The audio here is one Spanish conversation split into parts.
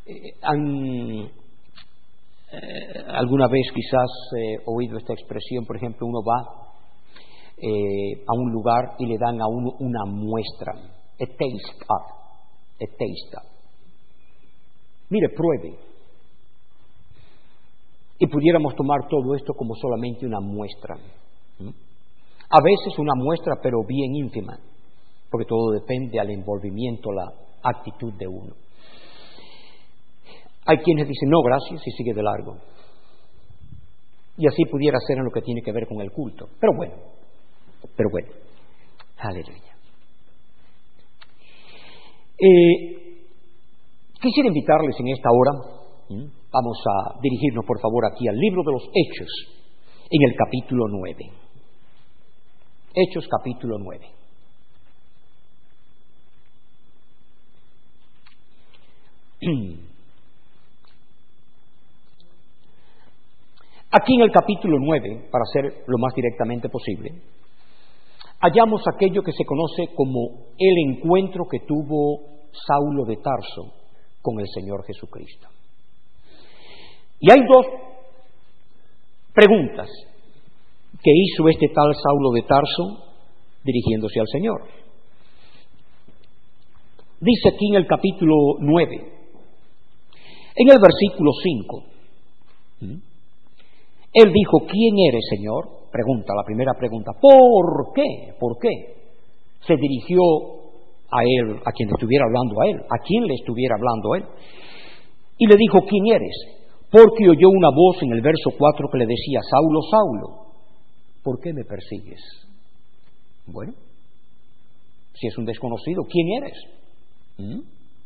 han alguna vez quizás oído esta expresión. Por ejemplo, uno va a un lugar y le dan a uno una muestra, a taste of. Mire, pruebe. Y pudiéramos tomar todo esto como solamente una muestra. A veces una muestra, pero bien ínfima, porque todo depende del envolvimiento, la actitud de uno. Hay quienes dicen, no, gracias, y sigue de largo. Y así pudiera ser en lo que tiene que ver con el culto. Pero bueno, aleluya. Quisiera invitarles en esta hora, vamos a dirigirnos por favor aquí al libro de los Hechos, en el capítulo 9. Hechos capítulo 9. Aquí en el capítulo 9, para ser lo más directamente posible, hallamos aquello que se conoce como el encuentro que tuvo Saulo de Tarso con el Señor Jesucristo. Y hay dos preguntas que hizo este tal Saulo de Tarso dirigiéndose al Señor. Dice aquí en el capítulo 9, en el versículo 5, él dijo, ¿quién eres, Señor? Pregunta, la primera pregunta, ¿por qué? ¿Por qué? Se dirigió a él, a quien le estuviera hablando a él, a quien le estuviera hablando a él, y le dijo, ¿quién eres? Porque oyó una voz en el verso 4 que le decía, Saulo, Saulo, ¿por qué me persigues? Bueno, si es un desconocido, ¿quién eres?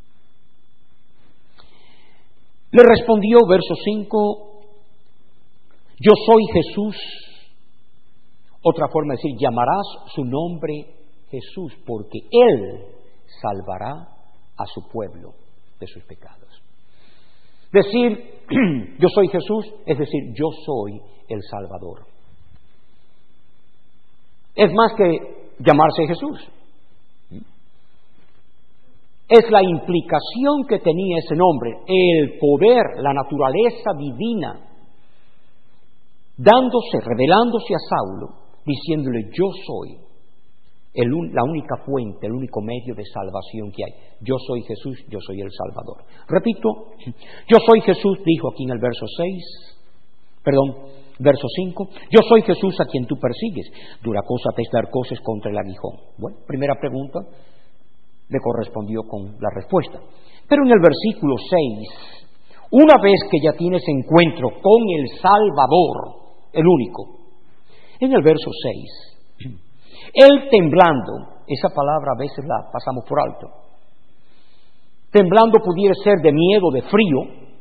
Le respondió, verso 5, yo soy Jesús. Otra forma de decir, llamarás su nombre Jesús, porque Él salvará a su pueblo de sus pecados. Decir, yo soy Jesús, es decir, yo soy el Salvador. Es más que llamarse Jesús. Es la implicación que tenía ese nombre, el poder, la naturaleza divina, dándose, revelándose a Saulo, diciéndole, yo soy la única fuente, el único medio de salvación que hay. Yo soy Jesús, yo soy el Salvador. Repito, yo soy Jesús, dijo aquí en el verso 5, yo soy Jesús a quien tú persigues. Dura cosa te es dar cosas contra el aguijón. Bueno, primera pregunta, le correspondió con la respuesta. Pero en el versículo 6, una vez que ya tienes encuentro con el Salvador, el único, en el verso 6, él temblando, esa palabra a veces la pasamos por alto, temblando pudiera ser de miedo, de frío,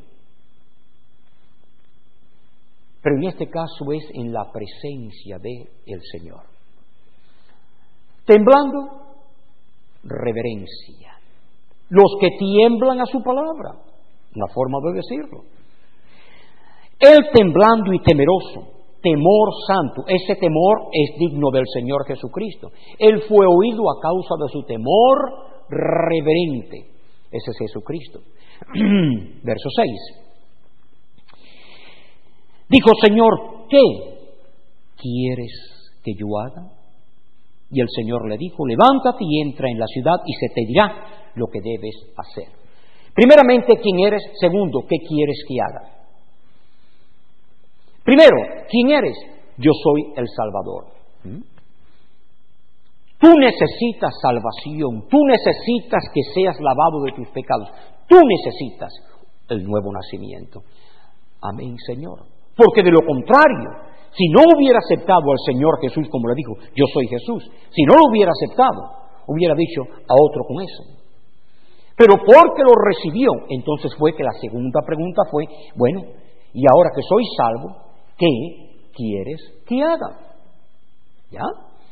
pero en este caso es en la presencia del Señor. Temblando, reverencia. Los que tiemblan a su palabra, una forma de decirlo. Él temblando y temeroso, temor santo. Ese temor es digno del Señor Jesucristo. Él fue oído a causa de su temor reverente. Ese es Jesucristo. Verso 6. Dijo, Señor, ¿qué quieres que yo haga? Y el Señor le dijo, levántate y entra en la ciudad y se te dirá lo que debes hacer. Primeramente, ¿quién eres? Segundo, ¿qué quieres que haga? Primero, ¿quién eres? Yo soy el Salvador. Tú necesitas salvación, tú necesitas que seas lavado de tus pecados, tú necesitas el nuevo nacimiento. Amén, Señor. Porque de lo contrario, si no hubiera aceptado al Señor Jesús, como le dijo, yo soy Jesús, si no lo hubiera aceptado, hubiera dicho a otro con eso. Pero porque lo recibió, entonces fue que la segunda pregunta fue, bueno, y ahora que soy salvo, ¿qué quieres que haga? ¿Ya?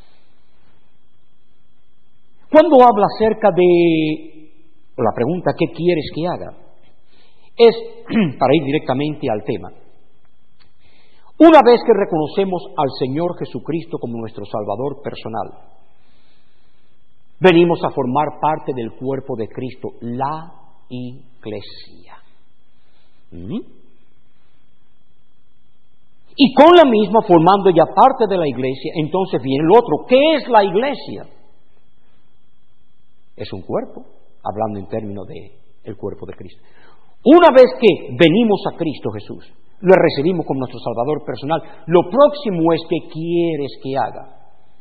Cuando habla acerca de la pregunta, ¿qué quieres que haga? Es, para ir directamente al tema, una vez que reconocemos al Señor Jesucristo como nuestro Salvador personal, venimos a formar parte del cuerpo de Cristo, la Iglesia. ¿Mm? Y con la misma, formando ya parte de la iglesia, entonces viene el otro. ¿Qué es la iglesia? Es un cuerpo, hablando en términos de el cuerpo de Cristo. Una vez que venimos a Cristo Jesús, lo recibimos como nuestro Salvador personal, lo próximo es ¿qué quieres que haga?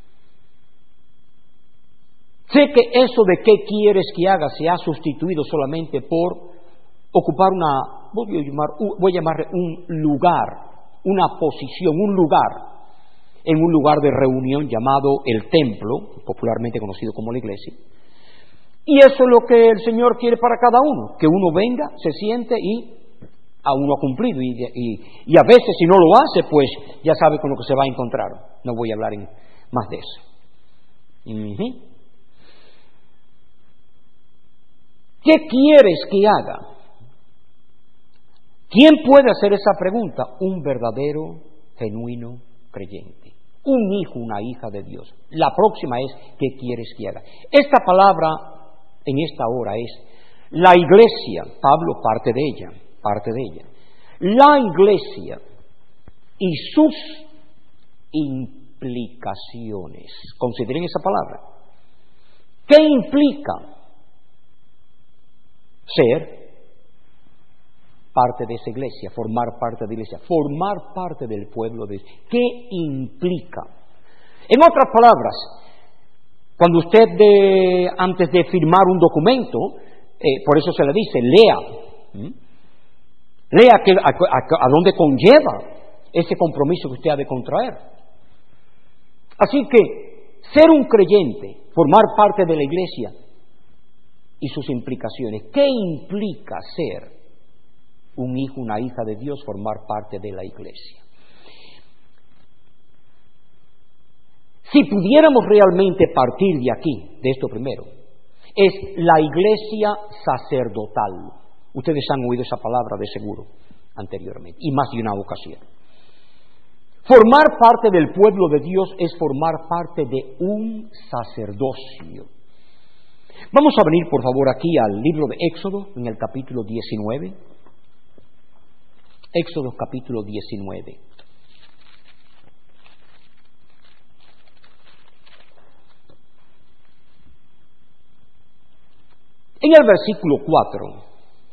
Sé que eso de qué quieres que haga se ha sustituido solamente por ocupar voy a llamarle un lugar, una posición, un lugar, en un lugar de reunión llamado el templo, popularmente conocido como la iglesia. Y eso es lo que el Señor quiere para cada uno, que uno venga, se siente y a uno ha cumplido. Y a veces si no lo hace, pues ya sabe con lo que se va a encontrar. No voy a hablar más de eso. ¿Qué quieres que haga? ¿Quién puede hacer esa pregunta? Un verdadero, genuino creyente. Un hijo, una hija de Dios. La próxima es, ¿qué quieres que haga? Esta palabra en esta hora es la iglesia. Pablo parte de ella. La iglesia y sus implicaciones. Consideren esa palabra. ¿Qué implica ser parte de esa iglesia, formar parte de la iglesia, formar parte del pueblo de Dios? ¿Qué implica? En otras palabras, cuando usted antes de firmar un documento, por eso se le dice, lea a dónde conlleva ese compromiso que usted ha de contraer. Así que ser un creyente, formar parte de la iglesia y sus implicaciones. ¿Qué implica ser un hijo, una hija de Dios, formar parte de la iglesia? Si pudiéramos realmente partir de aquí, de esto primero, es la iglesia sacerdotal. Ustedes han oído esa palabra de seguro anteriormente, y más de una ocasión. Formar parte del pueblo de Dios es formar parte de un sacerdocio. Vamos a venir, por favor, aquí al libro de Éxodo, en el capítulo 19. Éxodo, capítulo 19. En el versículo 4,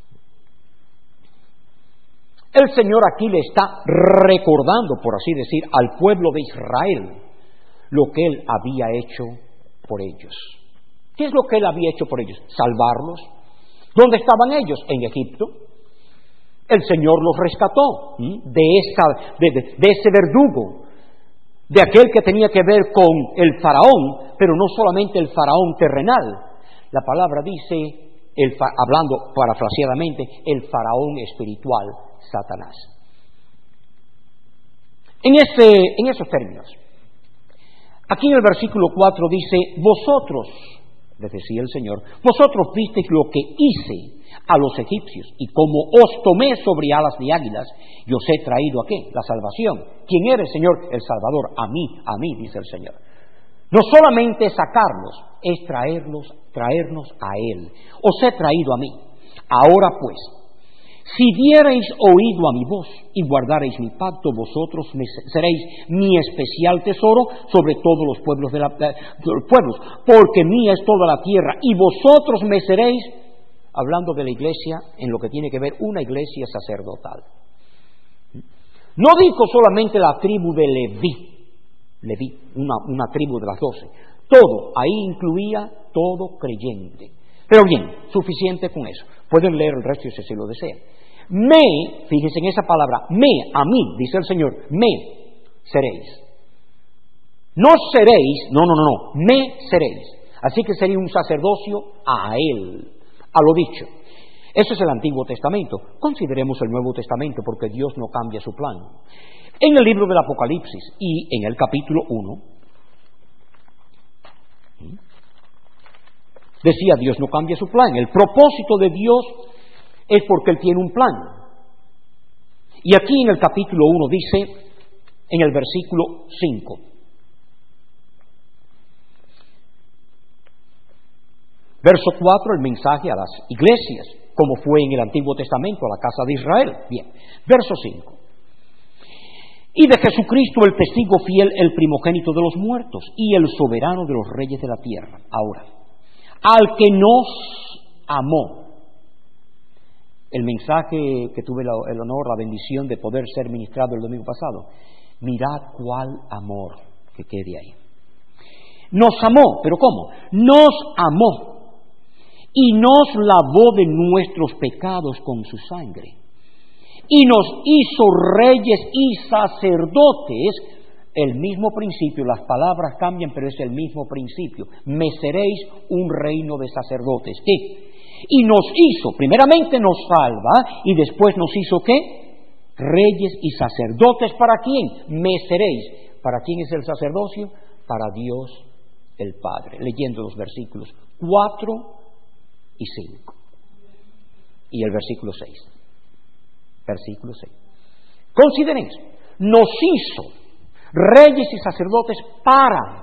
el Señor aquí le está recordando, por así decir, al pueblo de Israel lo que Él había hecho por ellos. ¿Qué es lo que Él había hecho por ellos? Salvarlos. ¿Dónde estaban ellos? En Egipto. El Señor los rescató de ese verdugo, de aquel que tenía que ver con el faraón, pero no solamente el faraón terrenal. La palabra dice, hablando parafraseadamente, el faraón espiritual, Satanás. En esos términos, aquí en el versículo 4 dice, vosotros, les decía el Señor, vosotros visteis lo que hice a los egipcios, y como os tomé sobre alas de águilas, y os he traído ¿a qué? La salvación. ¿Quién eres, Señor? El Salvador. A mí, dice el Señor. No solamente sacarlos, es traernos a Él. Os he traído a mí. Ahora pues, si diereis oído a mi voz y guardareis mi pacto, vosotros seréis mi especial tesoro sobre todos los pueblos de los pueblos, porque mía es toda la tierra, y vosotros me seréis, hablando de la iglesia, en lo que tiene que ver una iglesia sacerdotal. No dijo solamente la tribu de Leví, una tribu de las 12. Todo, ahí incluía todo creyente. Pero bien, suficiente con eso. Pueden leer el resto si lo desean. Fíjense en esa palabra, a mí, dice el Señor, me seréis. No seréis, no, me seréis. Así que sería un sacerdocio a Él, a lo dicho. Eso es el Antiguo Testamento. Consideremos el Nuevo Testamento, porque Dios no cambia su plan. En el libro del Apocalipsis y en el capítulo 1, decía, Dios no cambia su plan. El propósito de Dios es porque Él tiene un plan. Y aquí en el capítulo 1 dice, en el versículo 5, verso 4, el mensaje a las iglesias. como fue en el Antiguo Testamento a la casa de Israel. Bien, verso 5. Y de Jesucristo el testigo fiel, el primogénito de los muertos y el soberano de los reyes de la tierra. Ahora, al que nos amó. El mensaje que tuve el honor, la bendición de poder ser ministrado el domingo pasado. Mirad cuál amor, que quede ahí. Nos amó, ¿pero cómo? Nos amó y nos lavó de nuestros pecados con su sangre y nos hizo reyes y sacerdotes. El mismo principio, las palabras cambian, pero es el mismo principio. Me seréis un reino de sacerdotes. ¿Qué? Y nos hizo, primeramente nos salva y después nos hizo ¿qué? Reyes y sacerdotes. ¿Para quién? Me seréis. ¿Para quién es el sacerdocio? Para Dios el Padre. Leyendo los versículos 4 y 5. Y el versículo 6. Versículo 6. Consideren esto. Nos hizo reyes y sacerdotes para.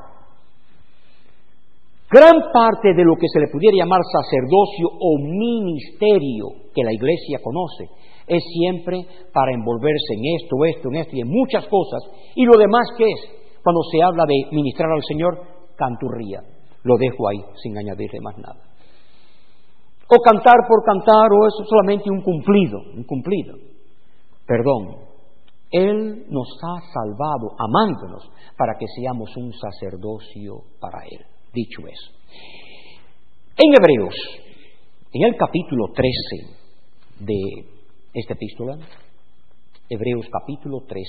Gran parte de lo que se le pudiera llamar sacerdocio o ministerio que la Iglesia conoce es siempre para envolverse en esto y en muchas cosas. Y lo demás, ¿qué es? Cuando se habla de ministrar al Señor, canturría. Lo dejo ahí sin añadirle más nada. O cantar por cantar, o es solamente un cumplido. Perdón. Él nos ha salvado, amándonos, para que seamos un sacerdocio para Él. Dicho eso, en Hebreos, en el capítulo 13 de esta epístola, Hebreos capítulo 13,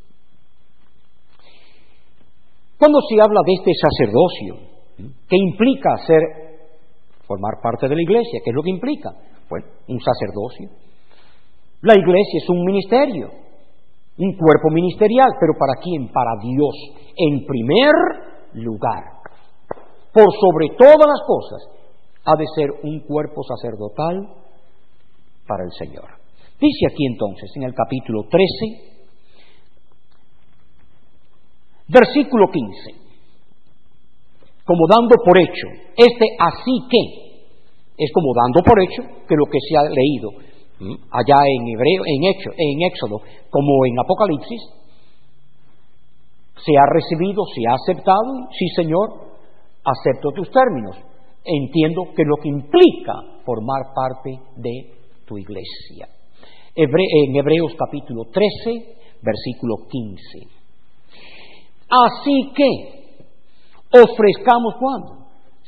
cuando se habla de este sacerdocio, ¿qué implica formar parte de la iglesia? ¿Qué es lo que implica? Bueno, un sacerdocio. La iglesia es un ministerio, un cuerpo ministerial, pero ¿para quién? Para Dios, en primer lugar. Por sobre todas las cosas, ha de ser un cuerpo sacerdotal para el Señor. Dice aquí entonces, en el capítulo 13, versículo 15, como dando por hecho, así que, es como dando por hecho que lo que se ha leído allá en Éxodo, como en Apocalipsis, se ha recibido, se ha aceptado, sí Señor, acepto tus términos, entiendo que lo que implica formar parte de tu iglesia. En Hebreos capítulo 13, versículo 15. Así que, ofrezcamos ¿cuándo?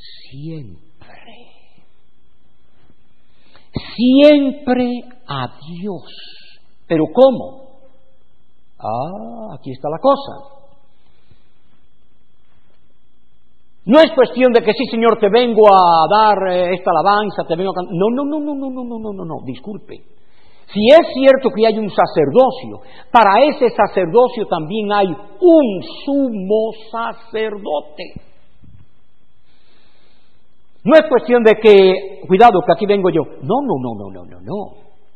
Siempre a Dios. ¿Pero cómo? Aquí está la cosa. No es cuestión de que sí, Señor, te vengo a dar esta alabanza, te vengo a cantar. No, disculpe. Si es cierto que hay un sacerdocio, para ese sacerdocio también hay un sumo sacerdote. No es cuestión de que, cuidado, que aquí vengo yo. No.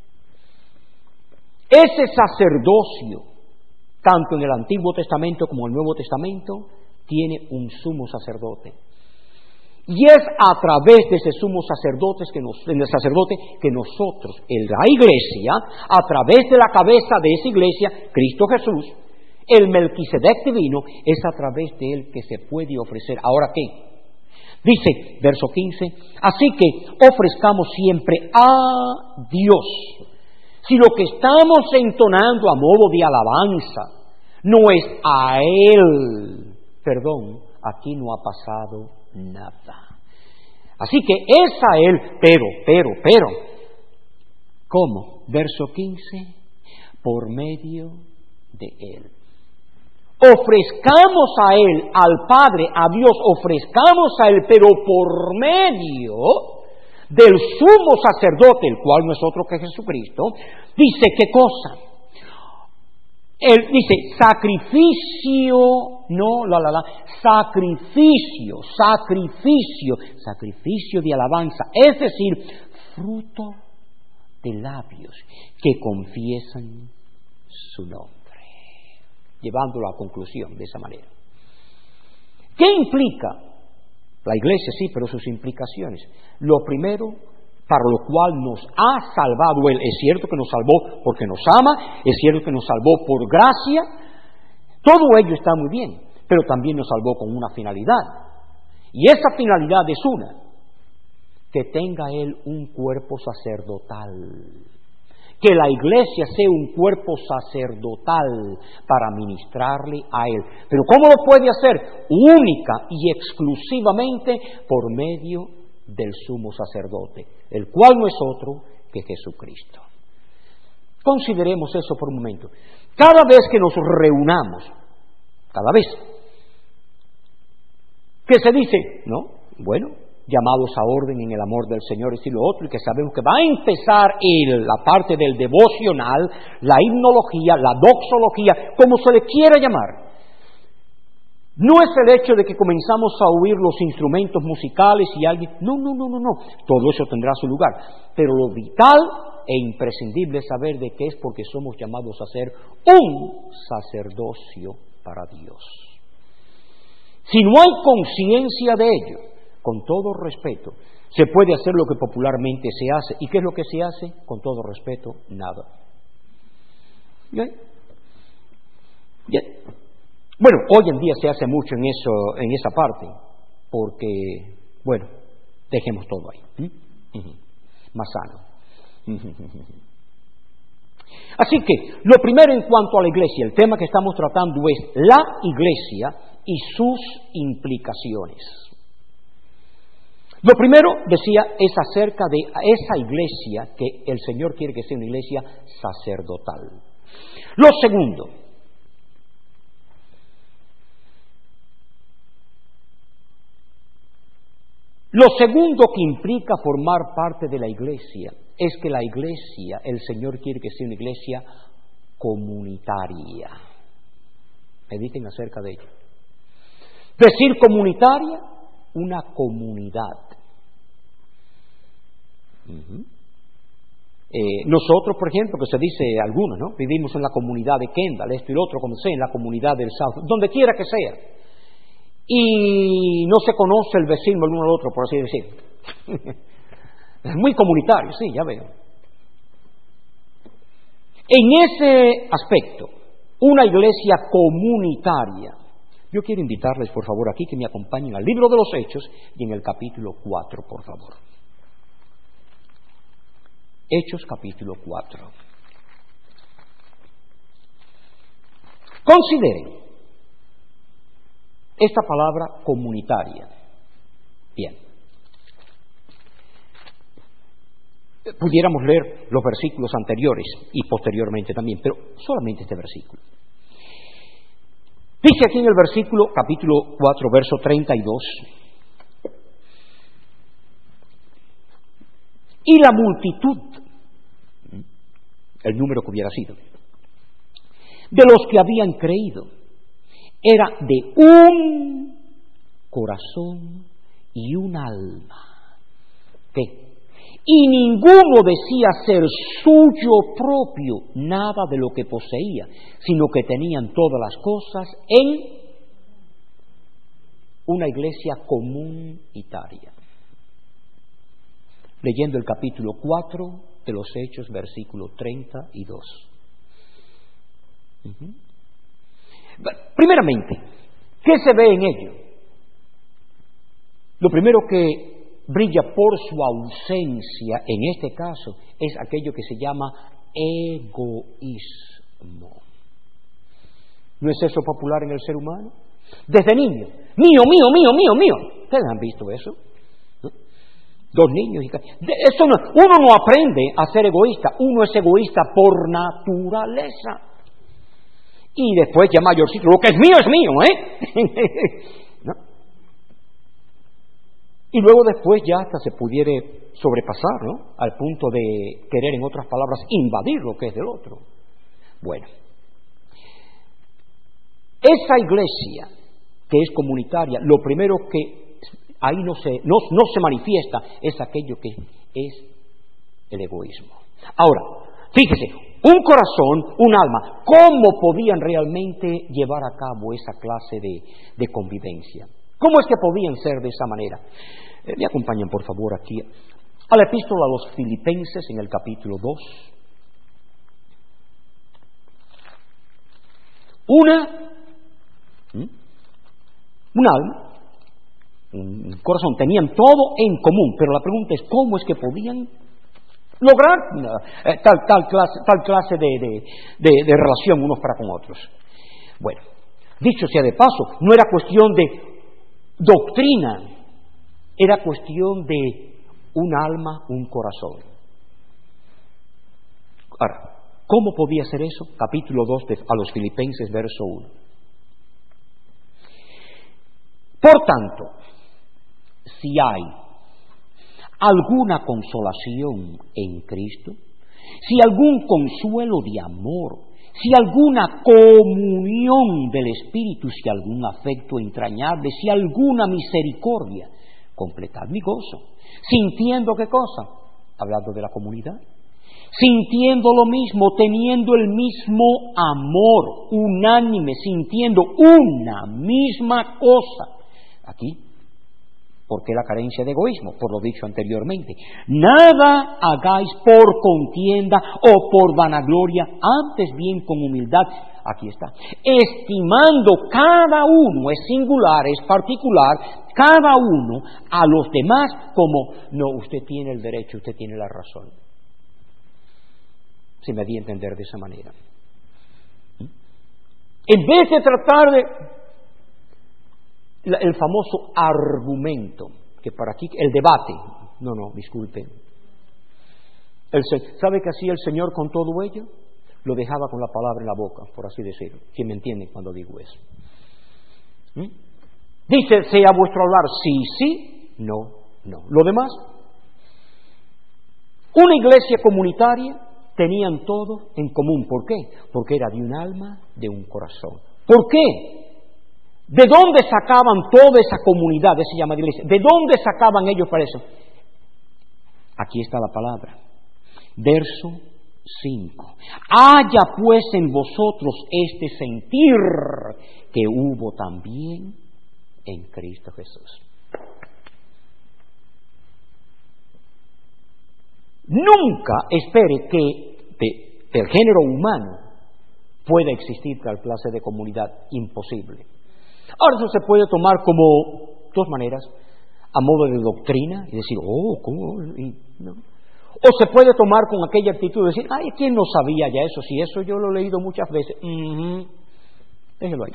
Ese sacerdocio, tanto en el Antiguo Testamento como en el Nuevo Testamento, tiene un sumo sacerdote. Y es a través de ese sumo sacerdote que nosotros, en la iglesia, a través de la cabeza de esa iglesia, Cristo Jesús, el Melquisedec divino, es a través de él que se puede ofrecer. ¿Ahora qué? Dice, verso 15, así que ofrezcamos siempre a Dios. Si lo que estamos entonando a modo de alabanza no es a Él, perdón, aquí no ha pasado nada. Así que es a Él, pero, ¿cómo? Verso 15, por medio de Él. Ofrezcamos a Él, al Padre, a Dios, ofrezcamos a Él, pero por medio del sumo sacerdote, el cual no es otro que Jesucristo. Dice, ¿qué cosa? Él dice, sacrificio de alabanza, es decir, fruto de labios que confiesan su nombre. Llevándolo a conclusión de esa manera. ¿Qué implica? La iglesia sí, pero sus implicaciones. Lo primero, para lo cual nos ha salvado Él. Es cierto que nos salvó porque nos ama, es cierto que nos salvó por gracia, todo ello está muy bien, pero también nos salvó con una finalidad. Y esa finalidad es una, que tenga Él un cuerpo sacerdotal, que la iglesia sea un cuerpo sacerdotal para ministrarle a Él. Pero ¿cómo lo puede hacer? Única y exclusivamente por medio del sumo sacerdote, el cual no es otro que Jesucristo. Consideremos eso por un momento. Cada vez que nos reunamos, cada vez que se dice, ¿no? Bueno, llamados a orden en el amor del Señor, y lo otro, y que sabemos que va a empezar la parte del devocional, la himnología, la doxología, como se le quiera llamar. No es el hecho de que comenzamos a oír los instrumentos musicales y alguien... No. Todo eso tendrá su lugar. Pero lo vital e imprescindible es saber de qué es, porque somos llamados a ser un sacerdocio para Dios. Si no hay conciencia de ello, con todo respeto, se puede hacer lo que popularmente se hace. ¿Y qué es lo que se hace? Con todo respeto, nada. ¿Bien? Bueno, hoy en día se hace mucho en esa parte, porque, bueno, dejemos todo ahí. Más sano. Así que, lo primero en cuanto a la iglesia, el tema que estamos tratando es la iglesia y sus implicaciones. Lo primero, decía, es acerca de esa iglesia que el Señor quiere que sea una iglesia sacerdotal. Lo segundo que implica formar parte de la iglesia es que la iglesia, el Señor quiere que sea una iglesia comunitaria. Mediten acerca de ello. Decir comunitaria, una comunidad. Nosotros, por ejemplo, que se dice algunos, ¿no? Vivimos en la comunidad de Kendall, esto y lo otro, como sea, en la comunidad del South, donde quiera que sea. Y no se conoce el vecino el uno al otro, por así decir. Es muy comunitario, sí, ya veo. En ese aspecto, una iglesia comunitaria, yo quiero invitarles, por favor, aquí que me acompañen al libro de los Hechos y en el capítulo 4, por favor. Hechos capítulo 4. Consideren esta palabra comunitaria. Bien. Pudiéramos leer los versículos anteriores y posteriormente también, pero solamente este versículo. Dice aquí en el versículo, capítulo 4, verso 32, y la multitud, el número que hubiera sido, de los que habían creído, era de un corazón y un alma. ¿Qué? Y ninguno decía ser suyo propio nada de lo que poseía, sino que tenían todas las cosas en una iglesia comunitaria. Leyendo el capítulo 4 de los Hechos, versículo 32. Primeramente, ¿qué se ve en ello? Lo primero que brilla por su ausencia en este caso es aquello que se llama egoísmo. ¿No es eso popular en el ser humano? Desde niño, mío. ¿Ustedes han visto eso? ¿No? Dos niños y eso no, uno no aprende a ser egoísta, uno es egoísta por naturaleza. Y después ya mayorcito, lo que es mío, ¿no? Y luego después ya hasta se pudiere sobrepasar, ¿no? Al punto de querer, en otras palabras, invadir lo que es del otro. Bueno, esa iglesia que es comunitaria, lo primero que ahí no se manifiesta es aquello que es el egoísmo. Ahora, fíjese, un corazón, un alma, ¿cómo podían realmente llevar a cabo esa clase de convivencia? ¿Cómo es que podían ser de esa manera? Me acompañan, por favor, aquí a la epístola a los Filipenses en el capítulo 2. Un alma, un corazón, tenían todo en común, pero la pregunta es cómo es que podían lograr tal clase de relación unos para con otros. Bueno, dicho sea de paso, no era cuestión de doctrina, era cuestión de un alma, un corazón. Ahora, ¿cómo podía ser eso? Capítulo 2 a los Filipenses, verso 1. Por tanto, si hay alguna consolación en Cristo, si algún consuelo de amor, si alguna comunión del Espíritu, si algún afecto entrañable, si alguna misericordia, completad mi gozo, sintiendo ¿qué cosa? Hablando de la comunidad, sintiendo lo mismo, teniendo el mismo amor, unánime, sintiendo una misma cosa. Aquí, ¿por qué la carencia de egoísmo? Por lo dicho anteriormente. Nada hagáis por contienda o por vanagloria, antes bien con humildad. Aquí está. Estimando cada uno, es singular, es particular, cada uno a los demás como, no, usted tiene el derecho, usted tiene la razón. Si me di a entender de esa manera. En vez de tratar de el famoso argumento, que para aquí, el debate, no, disculpen. ¿Sabe qué hacía el Señor con todo ello? Lo dejaba con la palabra en la boca, por así decirlo. ¿Quién me entiende cuando digo eso? Dice, sea vuestro hablar sí, no. Lo demás, una iglesia comunitaria tenían todo en común. ¿Por qué? Porque era de un alma, de un corazón. ¿Por qué? ¿De dónde sacaban toda esa comunidad, se llama iglesia? ¿De dónde sacaban ellos para eso? Aquí está la palabra. Verso 5. Haya pues en vosotros este sentir que hubo también en Cristo Jesús. Nunca espere que del género humano pueda existir tal clase de comunidad. Imposible. Ahora eso se puede tomar como dos maneras, a modo de doctrina y decir, ¿cómo? No. O se puede tomar con aquella actitud de decir, ¿quién no sabía ya eso? Si eso yo lo he leído muchas veces. Déjelo ahí.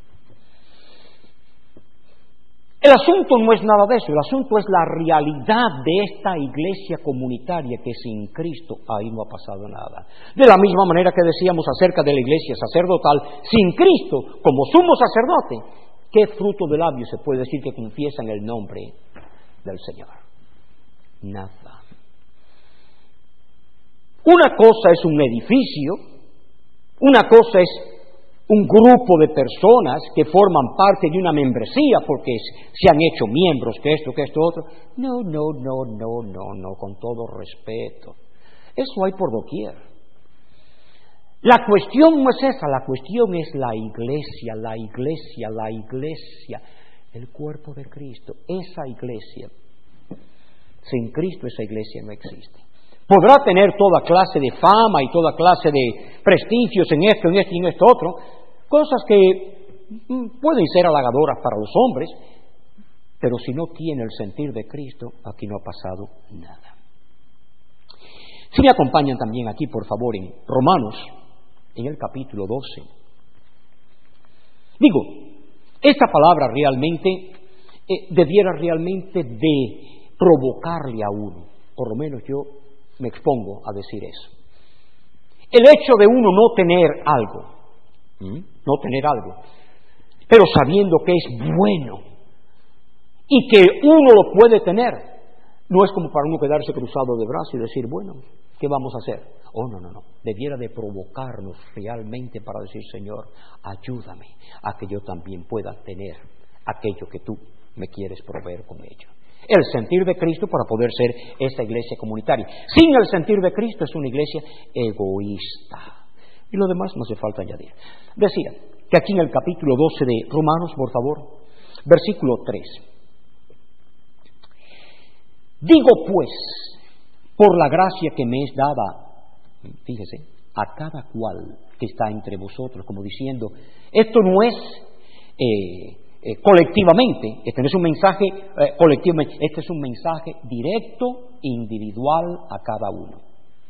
El asunto no es nada de eso, el asunto es la realidad de esta iglesia comunitaria que sin Cristo ahí no ha pasado nada. De la misma manera que decíamos acerca de la iglesia sacerdotal, sin Cristo como sumo sacerdote, ¿qué fruto de labios se puede decir que confiesan el nombre del Señor? Nada. Una cosa es un edificio, una cosa es un grupo de personas que forman parte de una membresía porque se han hecho miembros, que esto, otro. No, con todo respeto. Eso hay por doquier. La cuestión no es esa, la cuestión es la iglesia, el cuerpo de Cristo, esa iglesia. Sin Cristo esa iglesia no existe. Podrá tener toda clase de fama y toda clase de prestigios en esto y en esto otro, cosas que pueden ser halagadoras para los hombres, pero si no tiene el sentir de Cristo, aquí no ha pasado nada. Si me acompañan también aquí, por favor, en Romanos, en el capítulo 12. Digo, esta palabra realmente debiera realmente de provocarle a uno, por lo menos yo me expongo a decir eso. El hecho de uno no tener algo, pero sabiendo que es bueno y que uno lo puede tener, no es como para uno quedarse cruzado de brazos y decir, bueno, ¿qué vamos a hacer? No. Debiera de provocarnos realmente para decir, Señor, ayúdame a que yo también pueda tener aquello que tú me quieres proveer con ello. El sentir de Cristo para poder ser esta iglesia comunitaria. Sin el sentir de Cristo es una iglesia egoísta. Y lo demás no hace falta añadir. Decía que aquí en el capítulo 12 de Romanos, por favor, versículo 3. Digo pues, por la gracia que me es dada, fíjese, a cada cual que está entre vosotros, como diciendo, esto no es colectivamente, este no es un mensaje colectivamente, este es un mensaje directo, individual a cada uno.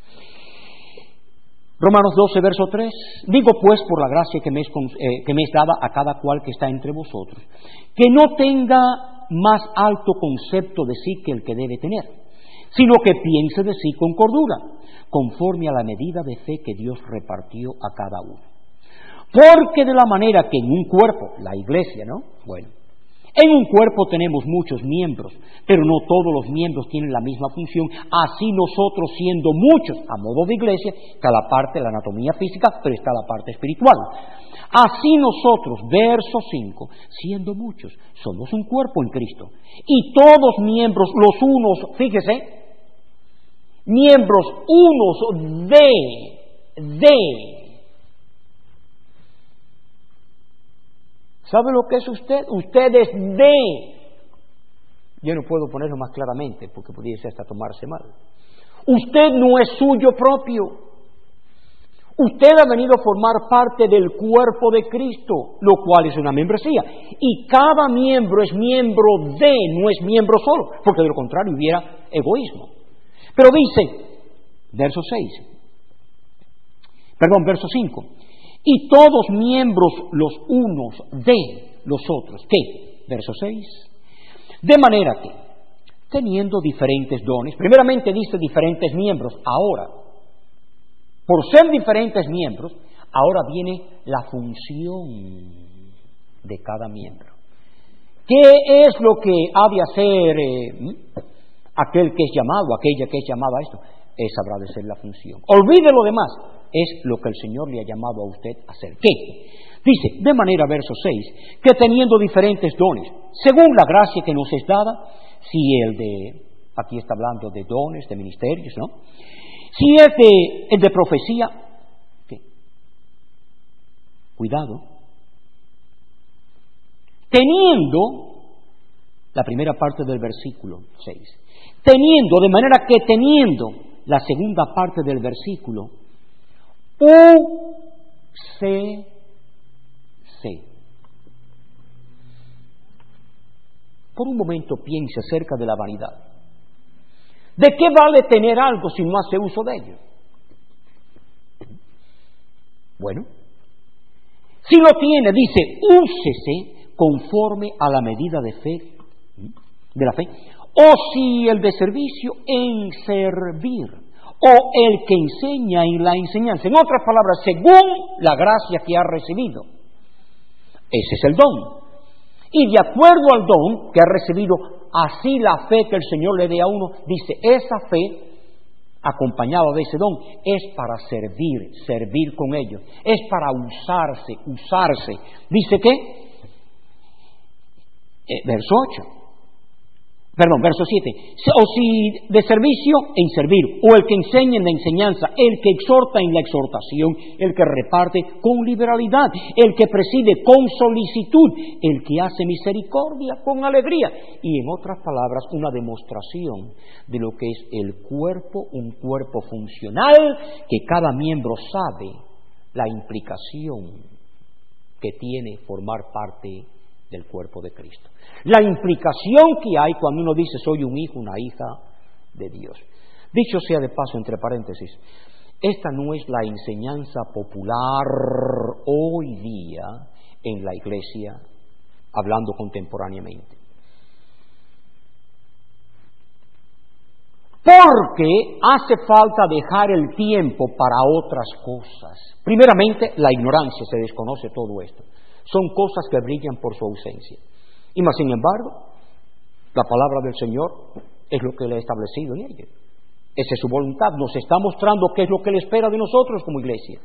Romanos 12, verso 3, digo pues por la gracia que me es dada a cada cual que está entre vosotros, que no tenga más alto concepto de sí que el que debe tener, sino que piense de sí con cordura, conforme a la medida de fe que Dios repartió a cada uno. Porque de la manera que en un cuerpo, la iglesia, ¿no? Bueno, en un cuerpo tenemos muchos miembros, pero no todos los miembros tienen la misma función. Así nosotros, siendo muchos, a modo de iglesia, está la parte de la anatomía física, pero está la parte espiritual. Así nosotros, verso 5, siendo muchos, somos un cuerpo en Cristo. Y todos miembros, los unos, fíjese, miembros unos de. ¿Sabe lo que es usted? Usted es de. Yo no puedo ponerlo más claramente porque pudiese hasta tomarse mal. Usted no es suyo propio. Usted ha venido a formar parte del cuerpo de Cristo, lo cual es una membresía. Y cada miembro es miembro de, no es miembro solo, porque de lo contrario hubiera egoísmo. Pero dice, verso 5, y todos miembros los unos de los otros. ¿Qué? Verso 6. De manera que, teniendo diferentes dones, primeramente dice diferentes miembros, ahora, por ser diferentes miembros, ahora viene la función de cada miembro. ¿Qué es lo que ha de hacer aquel que es llamado, aquella que es llamada a esto? Esa habrá de ser la función. Olvide lo demás, es lo que el Señor le ha llamado a usted a hacer. ¿Qué? Dice, de manera, verso 6, que teniendo diferentes dones, según la gracia que nos es dada, si aquí está hablando de dones, de ministerios, ¿no? Si es el de profecía, ¿qué? Cuidado. Teniendo, la primera parte del versículo 6, teniendo, de manera que teniendo, la segunda parte del versículo, Por un momento piense acerca de la vanidad. ¿De qué vale tener algo si no hace uso de ello? Bueno, si lo tiene, dice, úsese conforme a la medida de la fe, o si el de servicio, en servir, o el que enseña en la enseñanza. En otras palabras, según la gracia que ha recibido. Ese es el don. Y de acuerdo al don que ha recibido, así la fe que el Señor le dé a uno, dice, esa fe, acompañada de ese don, es para servir con ellos, es para usarse. Dice que, verso 7, o si de servicio, en servir, o el que enseña en la enseñanza, el que exhorta en la exhortación, el que reparte con liberalidad, el que preside con solicitud, el que hace misericordia con alegría. Y en otras palabras, una demostración de lo que es el cuerpo, un cuerpo funcional, que cada miembro sabe la implicación que tiene formar parte del cuerpo de Cristo. La implicación que hay cuando uno dice soy un hijo, una hija de Dios. Dicho sea de paso, entre paréntesis, esta no es la enseñanza popular hoy día en la iglesia, hablando contemporáneamente. Porque hace falta dejar el tiempo para otras cosas. Primeramente, la ignorancia, se desconoce todo esto. Son cosas que brillan por su ausencia. Y más sin embargo, la palabra del Señor es lo que Él ha establecido en ella. Esa es su voluntad. Nos está mostrando qué es lo que Él espera de nosotros como iglesia.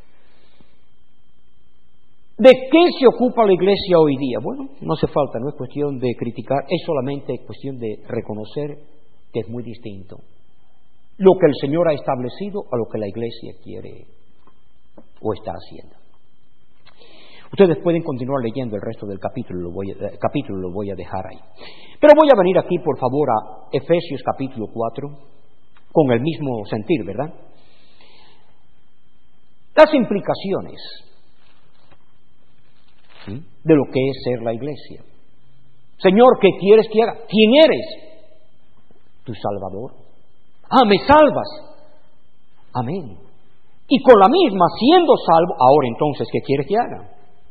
¿De qué se ocupa la iglesia hoy día? Bueno, no hace falta, no es cuestión de criticar, es solamente cuestión de reconocer que es muy distinto lo que el Señor ha establecido a lo que la iglesia quiere o está haciendo. Ustedes pueden continuar leyendo el resto del capítulo, lo voy a dejar ahí. Pero voy a venir aquí, por favor, a Efesios capítulo 4. con el mismo sentir, ¿verdad? Las implicaciones de lo que es ser la iglesia. Señor, ¿qué quieres que haga? ¿Quién eres? Tu Salvador. Ah, me salvas. Amén. Y con la misma, siendo salvo, ahora entonces, ¿qué quieres que haga?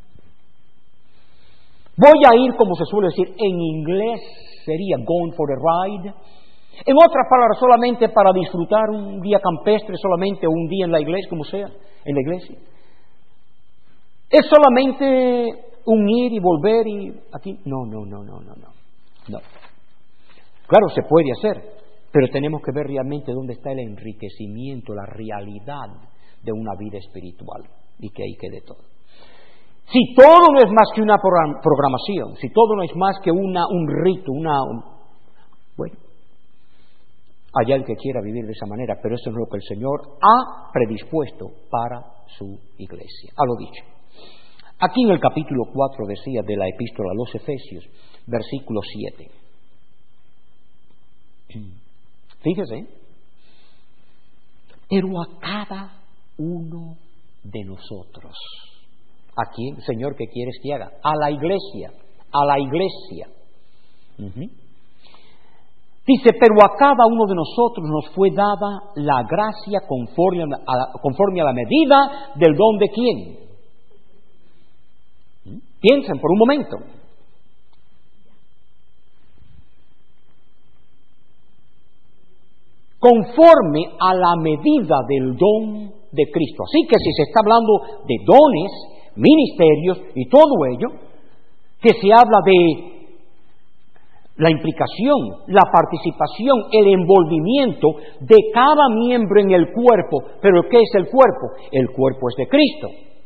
Voy a ir, como se suele decir, en inglés sería going for the ride. En otras palabras, solamente para disfrutar un día campestre, solamente un día en la iglesia, como sea, en la iglesia. Es solamente un ir y volver y aquí. No. Claro, se puede hacer, pero tenemos que ver realmente dónde está el enriquecimiento, la realidad de una vida espiritual y que ahí quede todo. Si todo no es más que una programación, si todo no es más que un rito, bueno, allá el que quiera vivir de esa manera, pero eso es lo que el Señor ha predispuesto para su iglesia. A lo dicho. Aquí en el capítulo 4 decía de la epístola a los Efesios, versículo 7. Fíjese, pero a cada uno de nosotros. ¿A quién, Señor, qué quieres que haga? A la iglesia, a la iglesia. Dice, pero a cada uno de nosotros nos fue dada la gracia conforme a la medida del don de quién. Piensen por un momento. Conforme a la medida del don de Cristo. Así que si se está hablando de dones, ministerios y todo ello, que se habla de la implicación, la participación, el envolvimiento de cada miembro en el cuerpo. ¿Pero qué es el cuerpo? El cuerpo es de Cristo.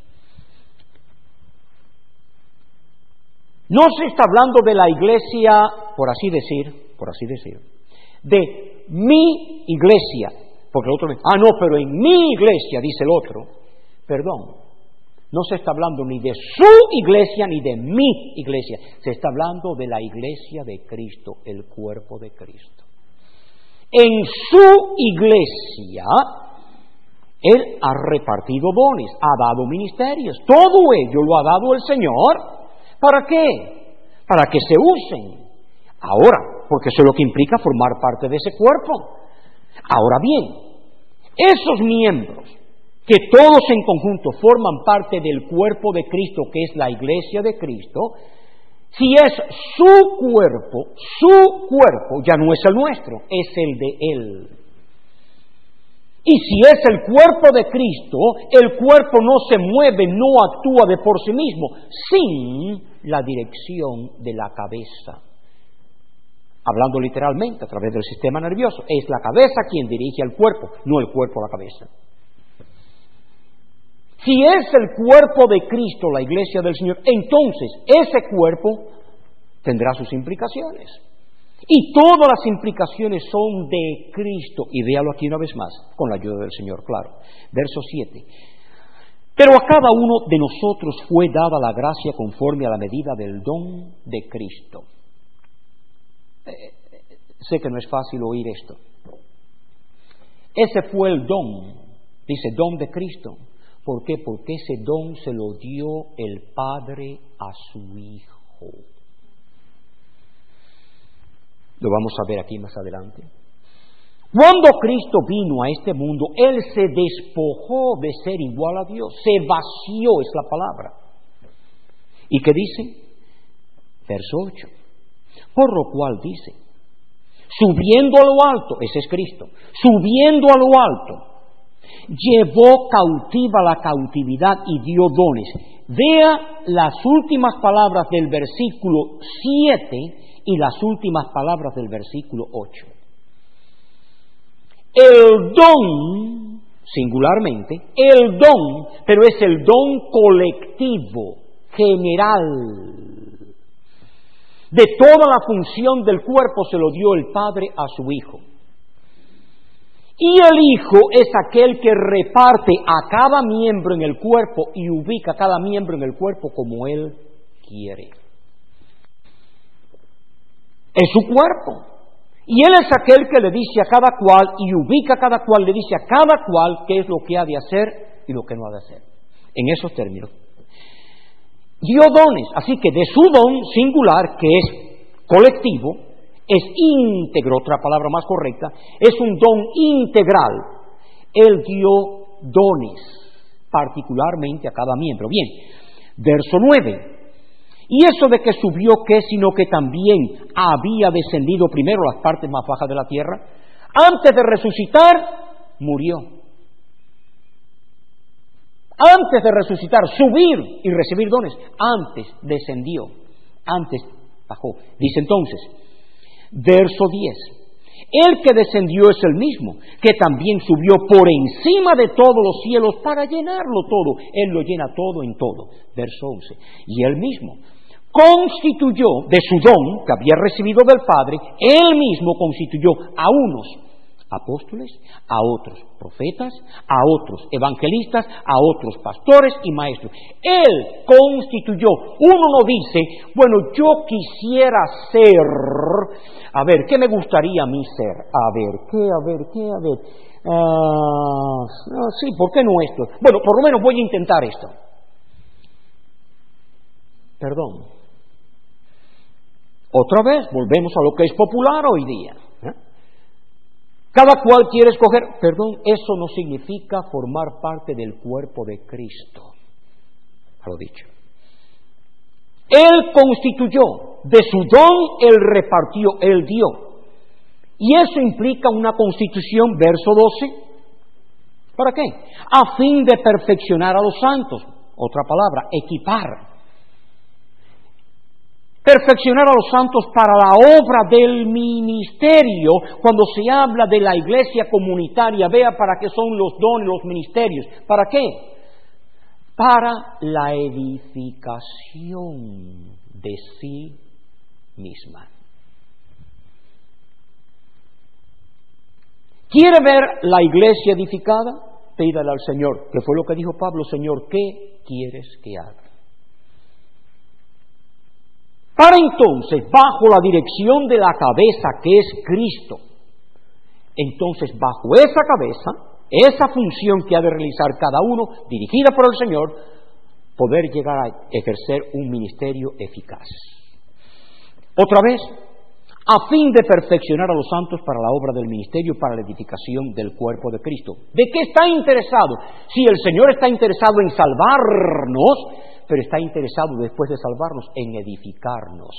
No se está hablando de la iglesia, por así decir, de mi iglesia, porque el otro dice, no, pero en mi iglesia, dice el otro. Perdón, no se está hablando ni de su iglesia ni de mi iglesia, se está hablando de la iglesia de Cristo, el cuerpo de Cristo. En su iglesia, Él ha repartido dones, ha dado ministerios, todo ello lo ha dado el Señor. ¿Para qué? Para que se usen. Ahora, porque eso es lo que implica formar parte de ese cuerpo. Ahora bien, esos miembros, que todos en conjunto forman parte del cuerpo de Cristo, que es la iglesia de Cristo, si es su cuerpo ya no es el nuestro, es el de Él. Y si es el cuerpo de Cristo, el cuerpo no se mueve, no actúa de por sí mismo, sin la dirección de la cabeza. Hablando literalmente, a través del sistema nervioso, es la cabeza quien dirige al cuerpo, no el cuerpo a la cabeza. Si es el cuerpo de Cristo, la iglesia del Señor, entonces ese cuerpo tendrá sus implicaciones. Y todas las implicaciones son de Cristo. Y véalo aquí una vez más, con la ayuda del Señor, claro. Verso 7. Pero a cada uno de nosotros fue dada la gracia conforme a la medida del don de Cristo. Sé que no es fácil oír esto. Ese fue el don, dice don de Cristo. ¿Por qué? Porque ese don se lo dio el Padre a su Hijo. Lo vamos a ver aquí más adelante. Cuando Cristo vino a este mundo, Él se despojó de ser igual a Dios, se vació, es la palabra. ¿Y qué dice? Verso 8. Por lo cual dice, subiendo a lo alto, ese es Cristo, subiendo a lo alto, llevó cautiva la cautividad y dio dones. Vea las últimas palabras del versículo 7 y las últimas palabras del versículo 8. El don, singularmente, el don, pero es el don colectivo, general. De toda la función del cuerpo se lo dio el Padre a su Hijo. Y el Hijo es aquel que reparte a cada miembro en el cuerpo y ubica a cada miembro en el cuerpo como Él quiere. Es su cuerpo. Y Él es aquel que le dice a cada cual y ubica a cada cual, le dice a cada cual qué es lo que ha de hacer y lo que no ha de hacer. En esos términos. Dio dones, así que de su don singular, que es colectivo, es íntegro, otra palabra más correcta, es un don integral. Él dio dones, particularmente a cada miembro. Bien, verso 9. Y eso de que subió, ¿qué? Sino que también había descendido primero a las partes más bajas de la tierra. Antes de resucitar, murió. Antes de resucitar, subir y recibir dones, antes descendió, antes bajó. Dice entonces, verso 10, el que descendió es el mismo, que también subió por encima de todos los cielos para llenarlo todo. Él lo llena todo en todo. Verso 11, y él mismo constituyó de su don que había recibido del Padre, él mismo constituyó a unos apóstoles, a otros profetas, a otros evangelistas, a otros pastores y maestros. Él constituyó. Uno no dice, bueno, yo quisiera ser, a ver, ¿qué me gustaría a mí ser? Sí, ¿por qué no esto? Bueno, por lo menos voy a intentar esto. Perdón. Otra vez, volvemos a lo que es popular hoy día. Cada cual quiere escoger, perdón, eso no significa formar parte del cuerpo de Cristo. A lo dicho. Él constituyó, de su don Él repartió, Él dio. Y eso implica una constitución, verso 12. ¿Para qué? A fin de perfeccionar a los santos. Otra palabra, equipar. Perfeccionar a los santos para la obra del ministerio. Cuando se habla de la iglesia comunitaria, vea para qué son los dones, los ministerios. ¿Para qué? Para la edificación de sí misma. ¿Quiere ver la iglesia edificada? Pídale al Señor, que fue lo que dijo Pablo: Señor, ¿qué quieres que haga? Para entonces, bajo la dirección de la cabeza que es Cristo, entonces bajo esa cabeza, esa función que ha de realizar cada uno, dirigida por el Señor, poder llegar a ejercer un ministerio eficaz. Otra vez, a fin de perfeccionar a los santos para la obra del ministerio, para la edificación del cuerpo de Cristo. ¿De qué está interesado? Si el Señor está interesado en salvarnos, pero está interesado después de salvarnos en edificarnos.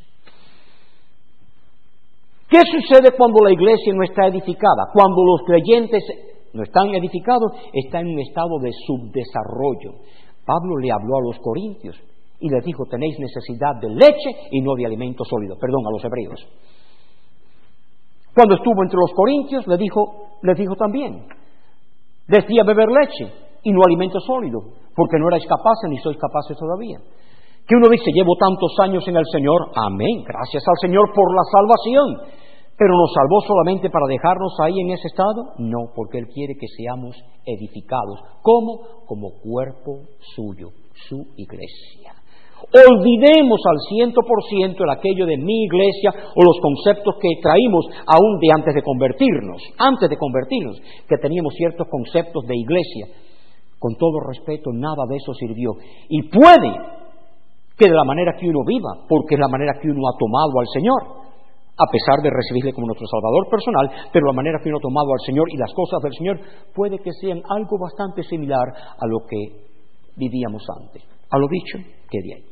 ¿Qué sucede cuando la iglesia no está edificada? Cuando los creyentes no están edificados, está en un estado de subdesarrollo. Pablo le habló a los corintios y les dijo: tenéis necesidad de leche y no de alimento sólido. Perdón, a los hebreos. Cuando estuvo entre los corintios, les dijo también: decía beber leche y no alimento sólido, porque no erais capaces ni sois capaces todavía. Que uno dice: llevo tantos años en el Señor, amén, gracias al Señor por la salvación, pero ¿nos salvó solamente para dejarnos ahí en ese estado? No, porque Él quiere que seamos edificados. ¿Cómo? Como cuerpo suyo, su iglesia. Olvidemos al 100% el aquello de mi iglesia o los conceptos que traímos aún de antes de convertirnos, que teníamos ciertos conceptos de iglesia. Con todo respeto, nada de eso sirvió. Y puede que de la manera que uno viva, porque es la manera que uno ha tomado al Señor, a pesar de recibirle como nuestro Salvador personal, pero la manera que uno ha tomado al Señor y las cosas del Señor, puede que sean algo bastante similar a lo que vivíamos antes. A lo dicho, quede ahí.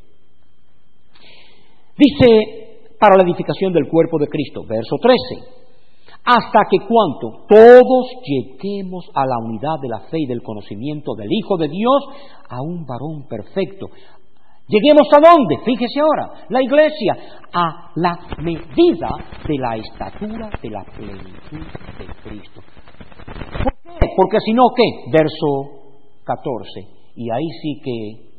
Dice, para la edificación del cuerpo de Cristo, verso 13, hasta que cuanto todos lleguemos a la unidad de la fe y del conocimiento del Hijo de Dios, a un varón perfecto. ¿Lleguemos a dónde? Fíjese ahora, la iglesia, a la medida de la estatura de la plenitud de Cristo. ¿Por qué? Porque si no, ¿qué? Verso 14, y ahí sí que...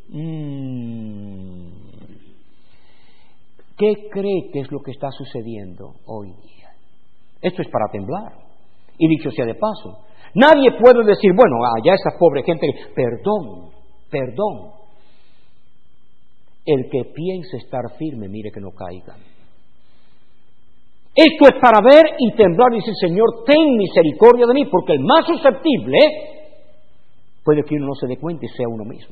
¿Qué cree que es lo que está sucediendo hoy día? Esto es para temblar. Y dicho sea de paso, nadie puede decir, bueno, ya esa pobre gente, perdón. El que piense estar firme, mire que no caiga. Esto es para ver y temblar y decir, Señor, ten misericordia de mí, porque el más susceptible puede que uno no se dé cuenta y sea uno mismo.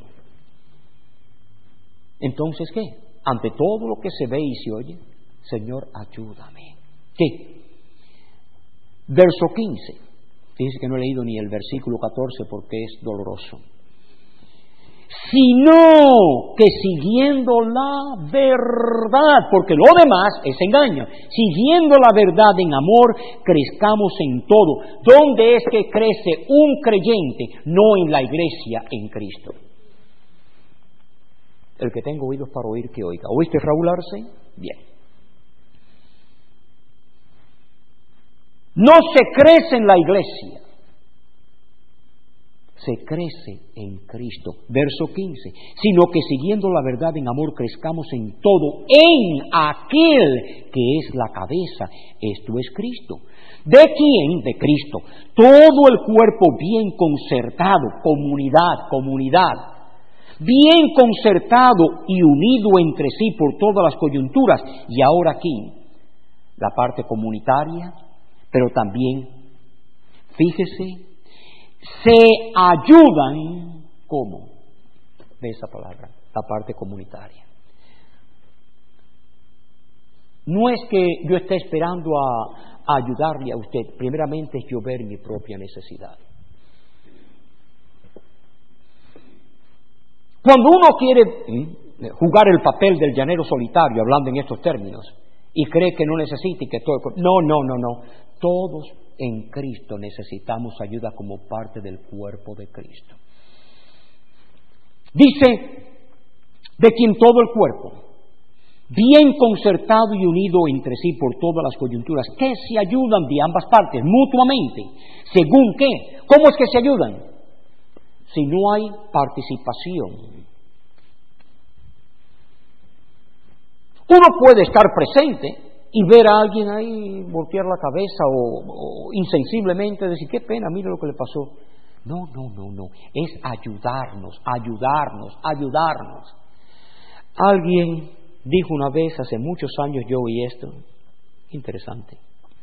Entonces, ¿qué? Ante todo lo que se ve y se oye, Señor, ayúdame. ¿Qué? Verso 15. Dice que no he leído ni el versículo 14 porque es doloroso. Sino que siguiendo la verdad, porque lo demás es engaño, siguiendo la verdad en amor, crezcamos en todo. ¿Dónde es que crece un creyente? No en la iglesia, en Cristo. El que tenga oídos para oír, que oiga. ¿Oíste, Raúl Arce? Bien. No se crece en la iglesia, se crece en Cristo. Verso 15. Sino que siguiendo la verdad en amor crezcamos en todo, en aquel que es la cabeza, esto es Cristo. ¿De quién? De Cristo. Todo el cuerpo bien concertado, comunidad, bien concertado y unido entre sí por todas las coyunturas. Y ahora aquí, la parte comunitaria, pero también, fíjese, se ayudan, ¿cómo? De esa palabra, la parte comunitaria. No es que yo esté esperando a ayudarle a usted, primeramente es yo ver mi propia necesidad. Cuando uno quiere jugar el papel del llanero solitario, hablando en estos términos, y cree que no necesita y que todo... No. Todos en Cristo necesitamos ayuda como parte del cuerpo de Cristo. Dice, de quien todo el cuerpo, bien concertado y unido entre sí por todas las coyunturas, que se ayudan de ambas partes, mutuamente. ¿Según qué? ¿Cómo es que se ayudan? Si no hay participación. Uno puede estar presente y ver a alguien ahí voltear la cabeza o insensiblemente decir, qué pena, mire lo que le pasó. No. Es ayudarnos. Alguien dijo una vez, hace muchos años yo oí esto, interesante,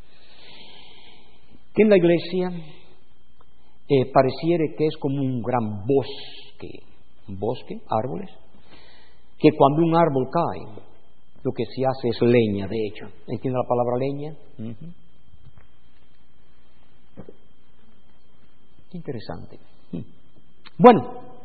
que en la iglesia pareciera que es como un gran bosque, árboles, que cuando un árbol cae, lo que se hace es leña, de hecho. ¿Entiende la palabra leña? Interesante. Bueno,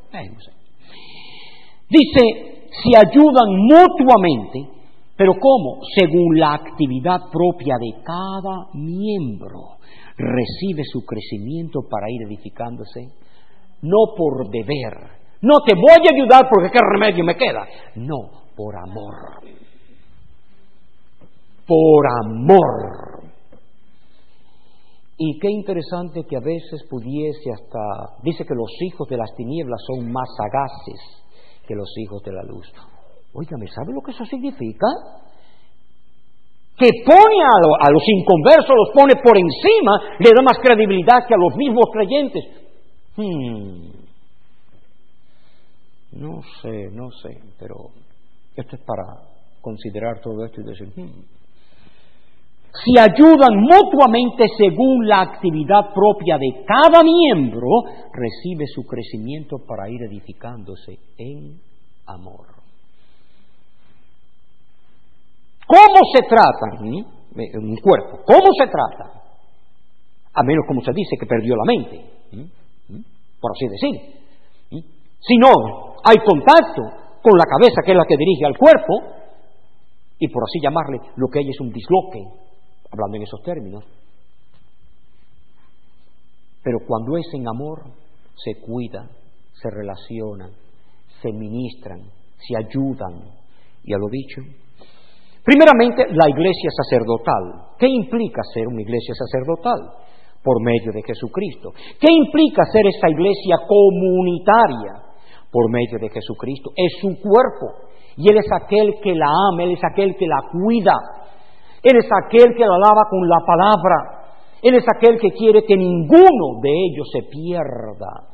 dice, se ayudan mutuamente, pero ¿cómo? Según la actividad propia de cada miembro, recibe su crecimiento para ir edificándose, no por deber. No te voy a ayudar porque qué remedio me queda. No, por amor. Por amor. Y qué interesante que a veces pudiese hasta... Dice que los hijos de las tinieblas son más sagaces que los hijos de la luz. Óigame, ¿sabe lo que eso significa? Que pone a los inconversos, los pone por encima, le da más credibilidad que a los mismos creyentes. No sé, pero esto es para considerar todo esto y decir... Se ayudan mutuamente según la actividad propia de cada miembro, recibe su crecimiento para ir edificándose en amor. ¿Cómo se trata un cuerpo? ¿Cómo se trata? A menos, como se dice, que perdió la mente, por así decir. Si no hay contacto con la cabeza, que es la que dirige al cuerpo, y por así llamarle, lo que hay es un disloque, hablando en esos términos. Pero cuando es en amor, se cuidan, se relacionan, se ministran, se ayudan. Ya lo he dicho. Primeramente, la iglesia sacerdotal. ¿Qué implica ser una iglesia sacerdotal? Por medio de Jesucristo. ¿Qué implica ser esa iglesia comunitaria? Por medio de Jesucristo. Es su cuerpo. Y Él es aquel que la ama, Él es aquel que la cuida. Él es aquel que la lava con la palabra. Él es aquel que quiere que ninguno de ellos se pierda.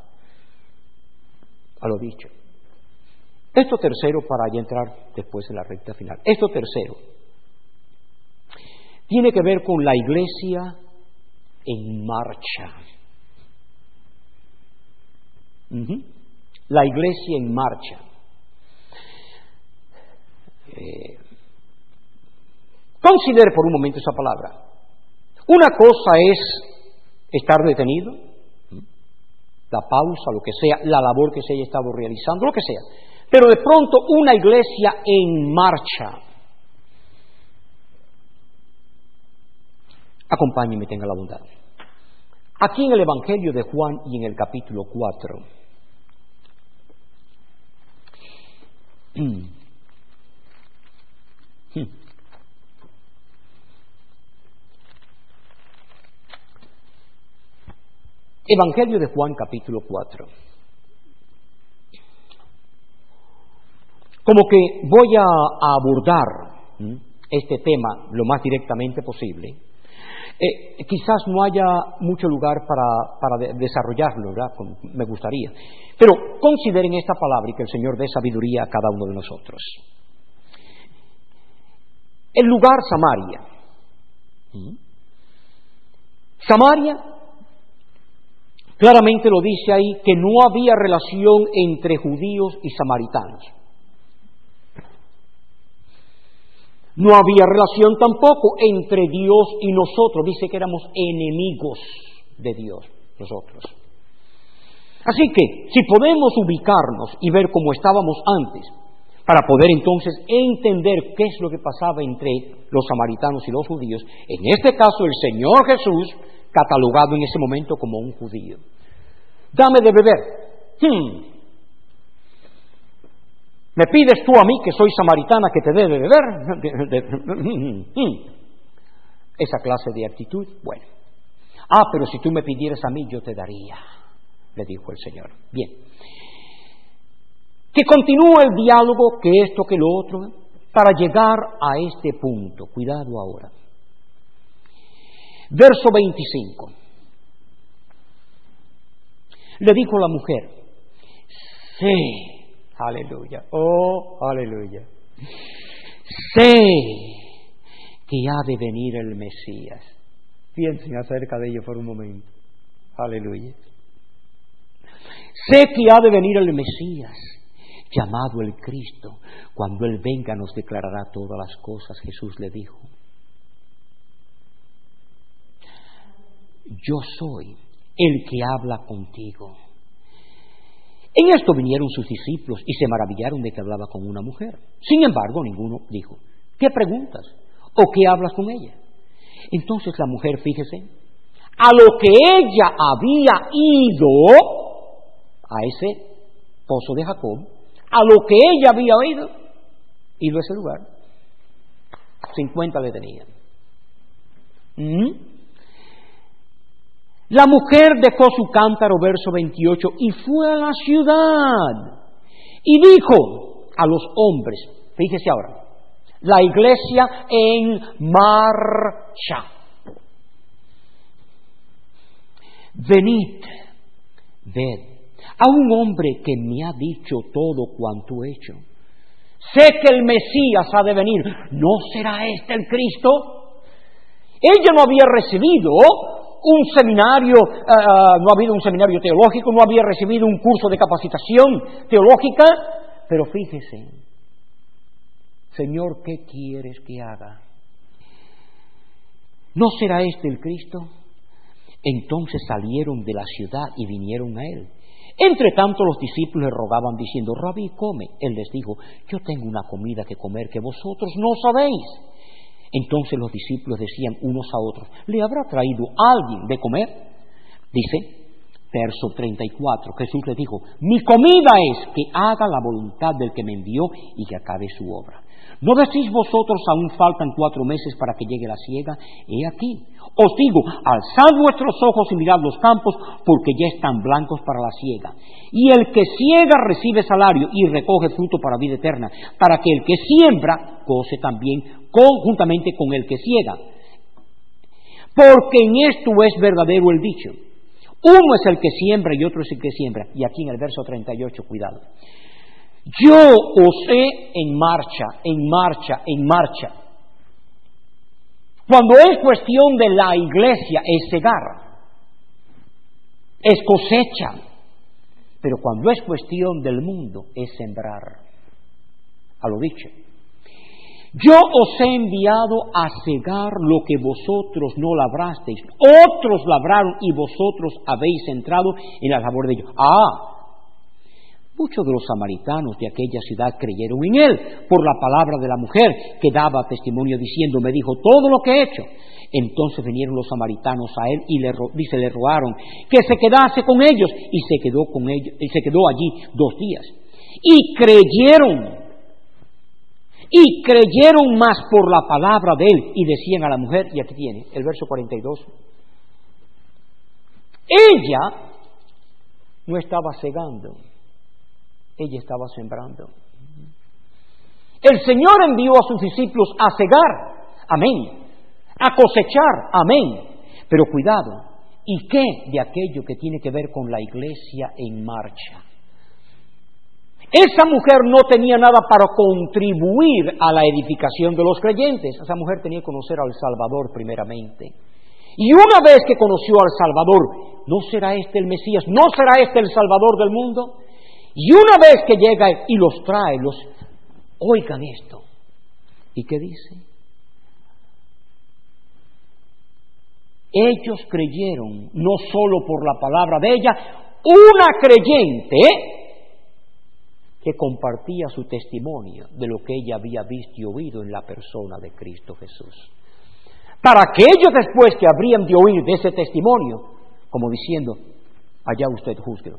A lo dicho. Esto tercero, para ya entrar después en la recta final. Esto tercero. tiene que ver con la iglesia en marcha. La iglesia en marcha. Considere por un momento esa palabra. Una cosa es estar detenido, la pausa, lo que sea, la labor que se haya estado realizando, lo que sea. Pero de pronto una iglesia en marcha. Acompáñeme, tenga la bondad. Aquí en el Evangelio de Juan y en el capítulo 4. Evangelio de Juan, capítulo 4. Como que voy a abordar este tema lo más directamente posible. Quizás no haya mucho lugar para desarrollarlo, ¿verdad? Como me gustaría. Pero consideren esta palabra y que el Señor dé sabiduría a cada uno de nosotros. El lugar Samaria. Samaria claramente lo dice ahí que no había relación entre judíos y samaritanos. No había relación tampoco entre Dios y nosotros. Dice que éramos enemigos de Dios, nosotros. Así que, si podemos ubicarnos y ver cómo estábamos antes, para poder entonces entender qué es lo que pasaba entre los samaritanos y los judíos, en este caso el Señor Jesús, catalogado en ese momento como un judío. Dame de beber. ¿Me pides tú a mí, que soy samaritana, que te dé de beber? Esa clase de actitud, bueno. Pero si tú me pidieras a mí, yo te daría, le dijo el Señor. Bien. Que continúe el diálogo, que esto, que lo otro, para llegar a este punto. Cuidado ahora. Verso 25. Le dijo la mujer, sé. Aleluya, aleluya. Sé que ha de venir el Mesías. Piensen acerca de ello por un momento. Aleluya. Sé que ha de venir el Mesías, llamado el Cristo. Cuando Él venga nos declarará todas las cosas, Jesús le dijo. Yo soy el que habla contigo. En esto vinieron sus discípulos y se maravillaron de que hablaba con una mujer. Sin embargo, ninguno dijo, ¿qué preguntas? ¿O qué hablas con ella? Entonces la mujer, fíjese, a lo que ella había ido, a ese pozo de Jacob, a lo que ella había ido a ese lugar, 50 le tenían. La mujer dejó su cántaro, verso 28, y fue a la ciudad y dijo a los hombres, fíjese ahora, la iglesia en marcha. Venid, ved a un hombre que me ha dicho todo cuanto he hecho. Sé que el Mesías ha de venir. ¿No será este el Cristo? Ella no había recibido un seminario, no ha habido un seminario teológico, no había recibido un curso de capacitación teológica, pero fíjese, Señor, ¿qué quieres que haga? ¿No será este el Cristo? Entonces salieron de la ciudad y vinieron a él. Entre tanto los discípulos le rogaban diciendo, Rabí, come. Él les dijo, yo tengo una comida que comer que vosotros no sabéis. Entonces los discípulos decían unos a otros, ¿le habrá traído alguien de comer? Dice, verso 34, Jesús les dijo, mi comida es que haga la voluntad del que me envió y que acabe su obra. ¿No decís vosotros aún faltan 4 meses para que llegue la siega? He aquí, os digo, alzad vuestros ojos y mirad los campos, porque ya están blancos para la siega. Y el que siega recibe salario y recoge fruto para vida eterna, para que el que siembra goce también conjuntamente con el que siega. Porque en esto es verdadero el dicho. Uno es el que siembra y otro es el que siembra. Y aquí en el verso 38, cuidado. Yo os he en marcha, en marcha, en marcha. Cuando es cuestión de la iglesia es cegar, es cosecha, pero cuando es cuestión del mundo es sembrar. A lo dicho, yo os he enviado a cegar lo que vosotros no labrasteis, otros labraron y vosotros habéis entrado en la labor de ellos. Muchos de los samaritanos de aquella ciudad creyeron en él por la palabra de la mujer que daba testimonio diciendo, me dijo todo lo que he hecho. Entonces vinieron los samaritanos a él y le rogaron que se quedase con ellos y se quedó allí 2 días. Y creyeron más por la palabra de él y decían a la mujer, y aquí tiene el verso 42, ella no estaba cegando, ella estaba sembrando. El Señor envió a sus discípulos a cegar, amén, a cosechar, amén, pero cuidado, ¿y qué de aquello que tiene que ver con la iglesia en marcha? Esa mujer no tenía nada para contribuir a la edificación de los creyentes. Esa mujer tenía que conocer al Salvador primeramente. Y una vez que conoció al Salvador, ¿no será este el Mesías? ¿No será este el Salvador del mundo? Y una vez que llega y los trae, oigan esto. ¿Y qué dice? Ellos creyeron, no solo por la palabra de ella, una creyente que compartía su testimonio de lo que ella había visto y oído en la persona de Cristo Jesús. Para que ellos después que habrían de oír de ese testimonio, como diciendo, allá usted júzguelo.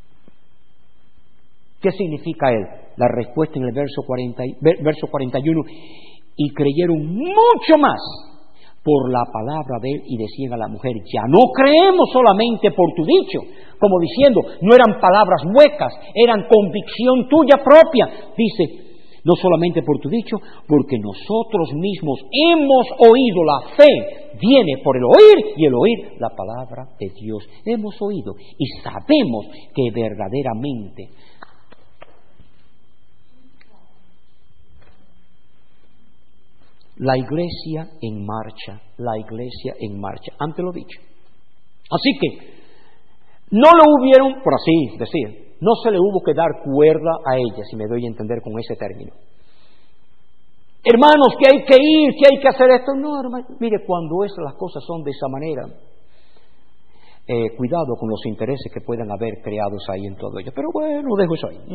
¿Qué significa él? La respuesta en el verso 41, y creyeron mucho más por la palabra de él y decían a la mujer, ya no creemos solamente por tu dicho, como diciendo, no eran palabras huecas, eran convicción tuya propia. Dice, no solamente por tu dicho, porque nosotros mismos hemos oído, la fe viene por el oír y el oír la palabra de Dios. Hemos oído y sabemos que verdaderamente la iglesia en marcha, la iglesia en marcha, ante lo dicho. Así que no lo hubieron, por así decir, no se le hubo que dar cuerda a ella, si me doy a entender con ese término. Hermanos, que hay que ir, que hay que hacer esto. No, hermano, mire, cuando las cosas son de esa manera, cuidado con los intereses que puedan haber creados ahí en todo ello. Pero bueno, dejo eso ahí.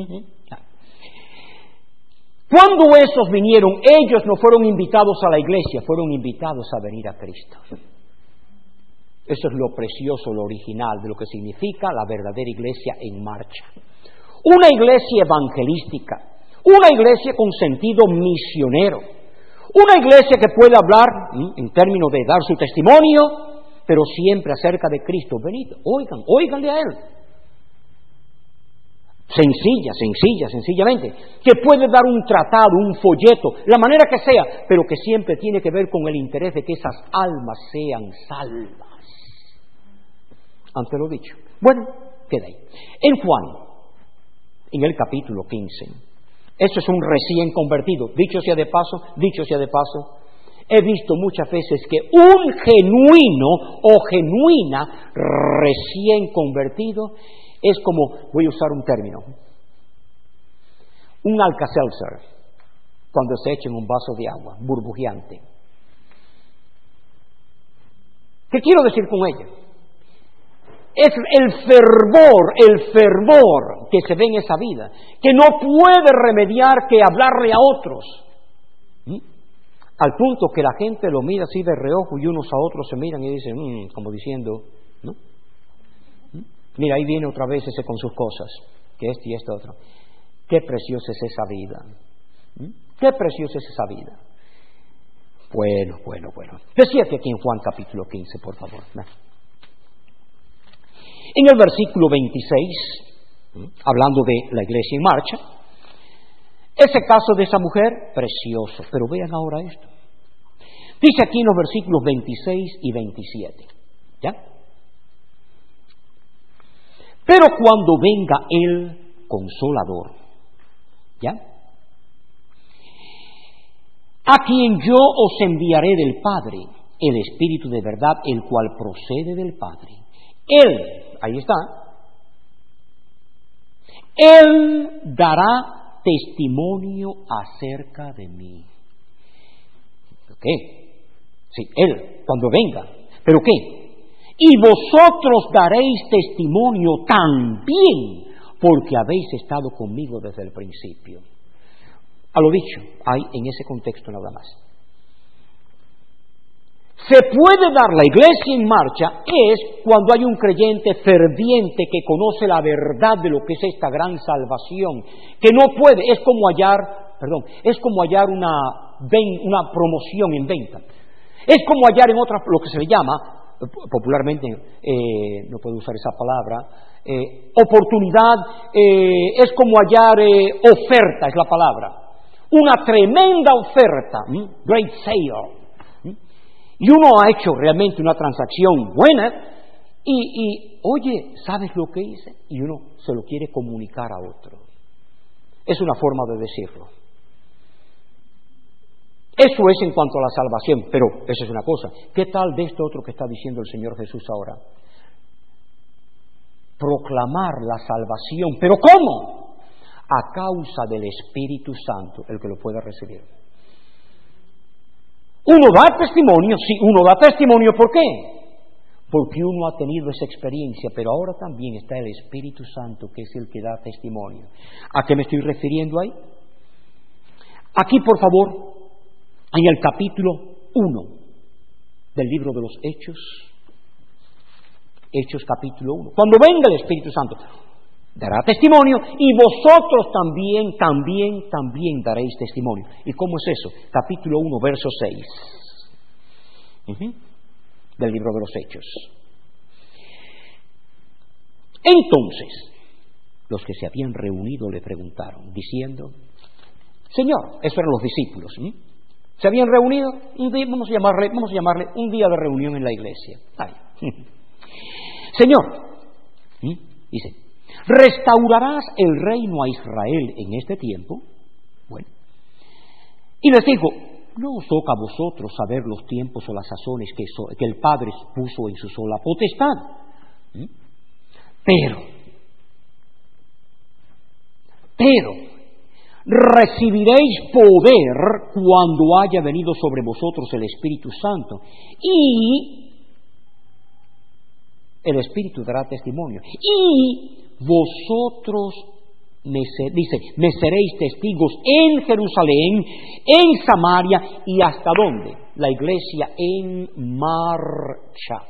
Cuando esos vinieron, ellos no fueron invitados a la iglesia, fueron invitados a venir a Cristo. Eso es lo precioso, lo original de lo que significa la verdadera iglesia en marcha. Una iglesia evangelística, una iglesia con sentido misionero, una iglesia que puede hablar en términos de dar su testimonio, pero siempre acerca de Cristo. Venid, óiganle a Él. Sencillamente, que puede dar un tratado, un folleto, la manera que sea, pero que siempre tiene que ver con el interés de que esas almas sean salvas. Ante lo dicho. Bueno, queda ahí. En Juan, en el capítulo 15, eso es un recién convertido, dicho sea de paso, he visto muchas veces que un genuino o genuina recién convertido es como, voy a usar un término, un Alka-Seltzer, cuando se echa en un vaso de agua, burbujeante. ¿Qué quiero decir con ello? Es el fervor que se ve en esa vida, que no puede remediar que hablarle a otros, al punto que la gente lo mira así de reojo y unos a otros se miran y dicen, como diciendo, ¿no? Mira, ahí viene otra vez ese con sus cosas, que esto y esto otro. Qué preciosa es esa vida. Qué preciosa es esa vida. Bueno. Decíate aquí en Juan capítulo 15, por favor. En el versículo 26, hablando de la iglesia en marcha, ese caso de esa mujer, precioso. Pero vean ahora esto. Dice aquí en los versículos 26 y 27. ¿Ya? Pero cuando venga el Consolador, ¿ya? A quien yo os enviaré del Padre, el Espíritu de verdad, el cual procede del Padre. Él, ahí está, Él dará testimonio acerca de mí. ¿Qué? Sí, Él, cuando venga. ¿Pero qué? Y vosotros daréis testimonio también, porque habéis estado conmigo desde el principio. A lo dicho, hay en ese contexto nada más. Se puede dar la iglesia en marcha es cuando hay un creyente ferviente que conoce la verdad de lo que es esta gran salvación, que no puede, es como hallar una promoción en venta. Es como hallar en otras, lo que se le llama, popularmente, no puedo usar esa palabra, oportunidad, es como hallar oferta, es la palabra. Una tremenda oferta, great sale. Y uno ha hecho realmente una transacción buena y oye, ¿sabes lo que hice? Y uno se lo quiere comunicar a otro. Es una forma de decirlo. Eso es en cuanto a la salvación, pero eso es una cosa. ¿Qué tal de esto otro que está diciendo el Señor Jesús ahora? Proclamar la salvación, ¿pero cómo? A causa del Espíritu Santo, el que lo pueda recibir. Uno da testimonio, sí, uno da testimonio, ¿por qué? Porque uno ha tenido esa experiencia, pero ahora también está el Espíritu Santo, que es el que da testimonio. ¿A qué me estoy refiriendo ahí? Aquí, por favor, en el capítulo 1 del libro de los Hechos capítulo 1, cuando venga el Espíritu Santo, dará testimonio y vosotros también daréis testimonio. ¿Y cómo es eso? Capítulo 1, verso 6 del libro de los Hechos. Entonces, los que se habían reunido le preguntaron, diciendo, Señor, esos eran los discípulos, se habían reunido, un día, vamos a llamarle un día de reunión en la iglesia. Señor, dice, ¿restaurarás el reino a Israel en este tiempo? Bueno, y les digo, no os toca a vosotros saber los tiempos o las sazones que el Padre puso en su sola potestad. Pero recibiréis poder cuando haya venido sobre vosotros el Espíritu Santo, y el Espíritu dará testimonio, y vosotros me seréis testigos en Jerusalén, en Samaria y hasta ¿dónde? La iglesia en marcha.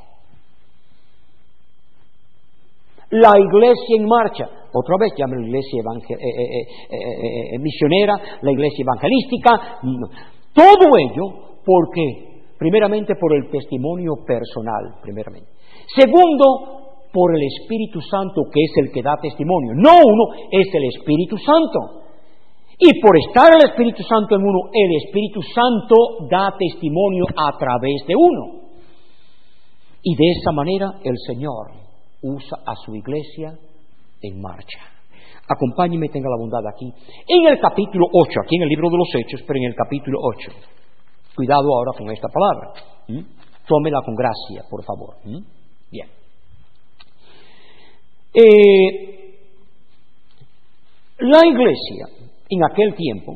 La iglesia en marcha, otra vez llaman la iglesia misionera, la iglesia evangelística, todo ello porque, primeramente por el testimonio personal, primeramente. Segundo, por el Espíritu Santo, que es el que da testimonio. No uno, es el Espíritu Santo. Y por estar el Espíritu Santo en uno, el Espíritu Santo da testimonio a través de uno. Y de esa manera el Señor usa a su iglesia en marcha. Acompáñeme, tenga la bondad aquí. En el capítulo 8, aquí en el libro de los Hechos, pero en el capítulo 8. Cuidado ahora con esta palabra. Tómela con gracia, por favor. Bien. La iglesia en aquel tiempo,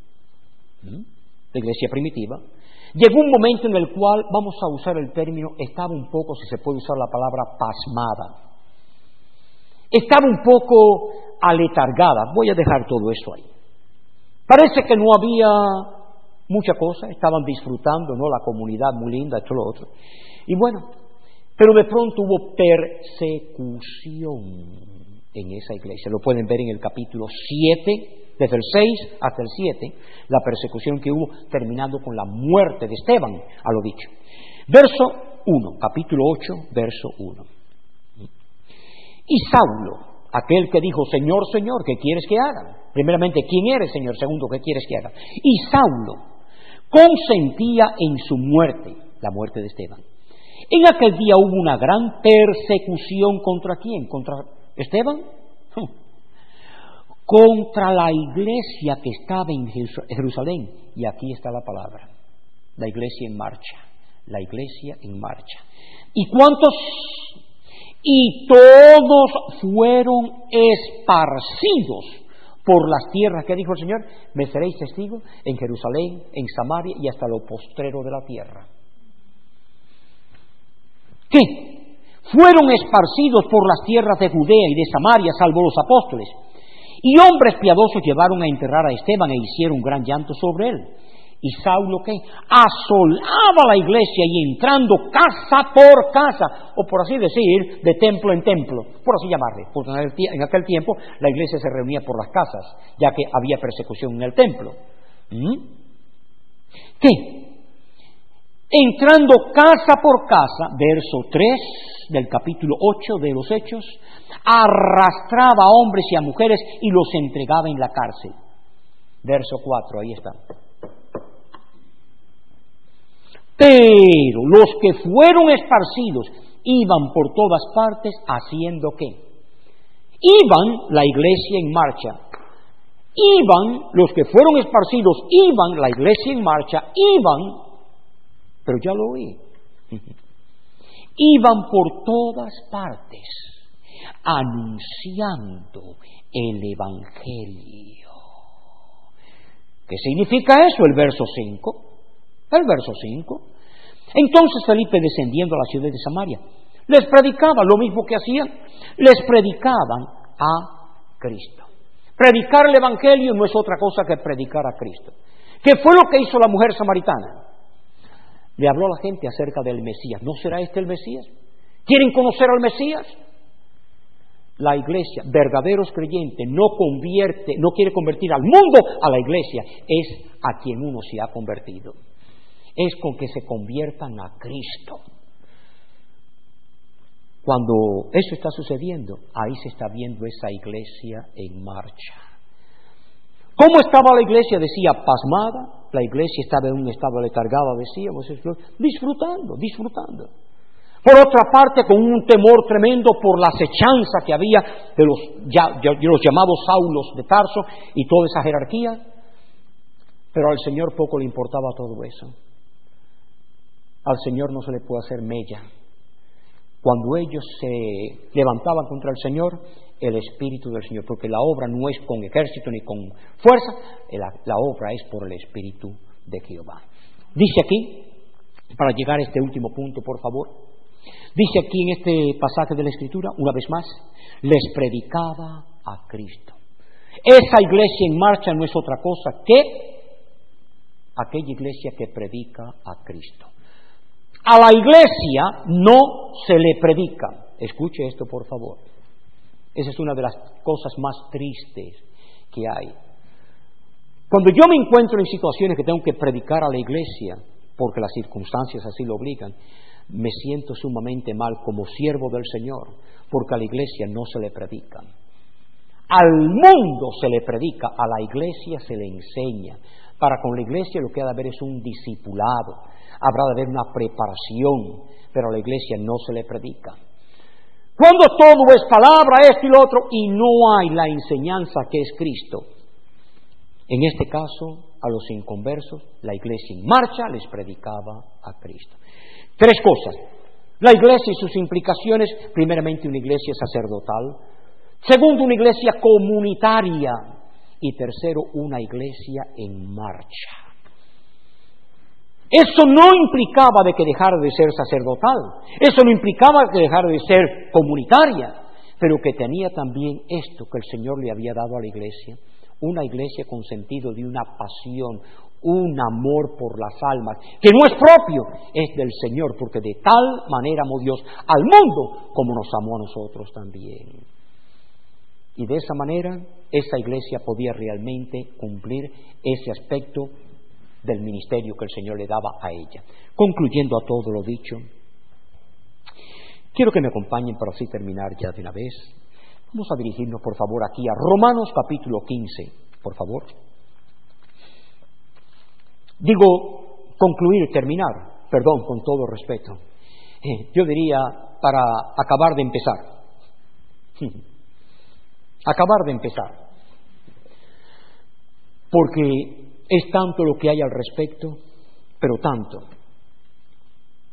la iglesia primitiva, llegó un momento en el cual, vamos a usar el término, estaba un poco, si se puede usar la palabra, pasmada. Estaba un poco aletargada. Voy a dejar todo eso ahí. Parece que no había mucha cosa, estaban disfrutando, ¿no? La comunidad muy linda, esto, lo otro. Y bueno, pero de pronto hubo persecución en esa iglesia. Lo pueden ver en el capítulo 7, desde el 6 hasta el 7, la persecución que hubo, terminando con la muerte de Esteban, a lo dicho. Verso 1, capítulo 8, verso 1. Y Saulo, aquel que dijo, Señor, Señor, ¿qué quieres que haga? Primeramente, ¿quién eres, Señor? Segundo, ¿qué quieres que haga? Y Saulo consentía en su muerte, la muerte de Esteban. En aquel día hubo una gran persecución ¿contra quién? ¿Contra Esteban? Contra la iglesia que estaba en Jerusalén. Y aquí está la palabra, la iglesia en marcha, la iglesia en marcha. ¿Y cuántos? Y todos fueron esparcidos por las tierras. ¿Qué dijo el Señor? Me seréis testigos en Jerusalén, en Samaria y hasta lo postrero de la tierra. ¿Qué? Fueron esparcidos por las tierras de Judea y de Samaria, salvo los apóstoles. Y hombres piadosos llevaron a enterrar a Esteban e hicieron un gran llanto sobre él. Y Saulo, ¿qué? Asolaba la iglesia y entrando casa por casa, o por así decir, de templo en templo, por así llamarle, porque en aquel tiempo la iglesia se reunía por las casas, ya que había persecución en el templo. ¿Qué? Entrando casa por casa, verso 3 del capítulo 8 de los Hechos, arrastraba a hombres y a mujeres y los entregaba en la cárcel. Verso 4, ahí está. Pero los que fueron esparcidos iban por todas partes haciendo ¿qué? Iban la iglesia en marcha. Iban, los que fueron esparcidos, iban la iglesia en marcha, iban, pero ya lo oí, iban por todas partes anunciando el Evangelio. ¿Qué significa eso? El verso 5. El verso 5. Entonces Felipe, descendiendo a la ciudad de Samaria, les predicaba lo mismo que hacían, les predicaban a Cristo. Predicar el Evangelio no es otra cosa que predicar a Cristo. ¿Qué fue lo que hizo la mujer samaritana? Le habló a la gente acerca del Mesías. ¿No será este el Mesías? ¿Quieren conocer al Mesías? La iglesia, verdaderos creyentes, no quiere convertir al mundo a la iglesia, es a quien uno se ha convertido. Es con que se conviertan a Cristo. Cuando eso está sucediendo, ahí se está viendo esa iglesia en marcha. ¿Cómo estaba la iglesia? Decía, pasmada. La iglesia estaba en un estado letargado, decíamos, disfrutando. Por otra parte, con un temor tremendo por la acechanza que había de los llamados Saulos de Tarso y toda esa jerarquía. Pero al Señor poco le importaba todo eso. Al Señor no se le puede hacer mella. Cuando ellos se levantaban contra el Señor, el Espíritu del Señor, porque la obra no es con ejército ni con fuerza, la obra es por el Espíritu de Jehová. Dice aquí, para llegar a este último punto, por favor, dice aquí en este pasaje de la Escritura, una vez más, les predicaba a Cristo. Esa iglesia en marcha no es otra cosa que aquella iglesia que predica a Cristo. A la iglesia no se le predica. Escuche esto, por favor. Esa es una de las cosas más tristes que hay. Cuando yo me encuentro en situaciones que tengo que predicar a la iglesia, porque las circunstancias así lo obligan, me siento sumamente mal como siervo del Señor, porque a la iglesia no se le predica. Al mundo se le predica, a la iglesia se le enseña. Para con la iglesia lo que ha de haber es un discipulado, habrá de haber una preparación, pero a la iglesia no se le predica. Cuando todo es palabra, esto y lo otro, y no hay la enseñanza que es Cristo. En este caso, a los inconversos, la iglesia en marcha les predicaba a Cristo. Tres cosas. La iglesia y sus implicaciones, primeramente una iglesia sacerdotal, segundo una iglesia comunitaria y tercero una iglesia en marcha. Eso no implicaba de que dejara de ser sacerdotal, eso no implicaba que dejara de ser comunitaria, pero que tenía también esto que el Señor le había dado a la iglesia, una iglesia con sentido de una pasión, un amor por las almas, que no es propio, es del Señor, porque de tal manera amó Dios al mundo como nos amó a nosotros también. Y de esa manera, esa iglesia podía realmente cumplir ese aspecto del ministerio que el Señor le daba a ella. Concluyendo a todo lo dicho, quiero que me acompañen para así terminar ya de una vez. Vamos a dirigirnos, por favor, aquí a Romanos capítulo 15, por favor. Digo, concluir, terminar, perdón, con todo respeto. Yo diría, para acabar de empezar. Acabar de empezar. Porque es tanto lo que hay al respecto, pero tanto.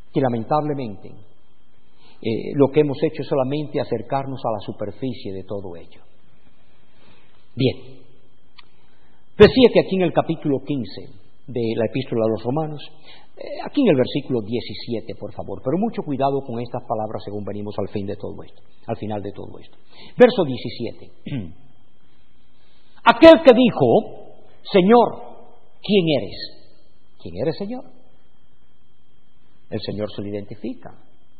que lamentablemente lo que hemos hecho es solamente acercarnos a la superficie de todo ello. Bien, decía que aquí en el capítulo 15 de la Epístola a los Romanos, aquí en el versículo 17, por favor, pero mucho cuidado con estas palabras según venimos al fin de todo esto, al final de todo esto. Verso 17. Aquel que dijo, Señor, ¿quién eres? ¿Quién eres, Señor? El Señor se le identifica.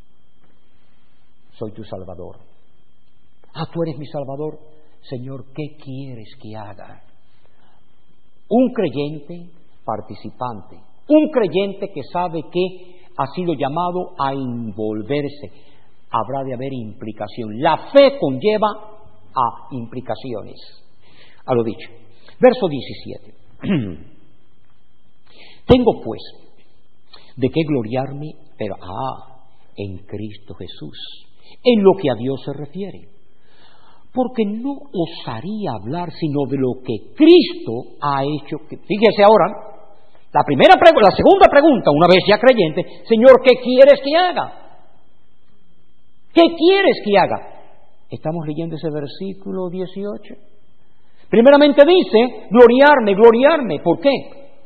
Soy tu Salvador. Tú eres mi Salvador. Señor, ¿qué quieres que haga? Un creyente participante, un creyente que sabe que ha sido llamado a envolverse. Habrá de haber implicación. La fe conlleva a implicaciones. A lo dicho. Verso 17. Tengo pues de qué gloriarme, pero en Cristo Jesús, en lo que a Dios se refiere. Porque no osaría hablar sino de lo que Cristo ha hecho. Fíjese ahora, la segunda pregunta, una vez ya creyente, Señor, ¿qué quieres que haga? ¿Qué quieres que haga? Estamos leyendo ese versículo 18. Primeramente dice, gloriarme. ¿Por qué?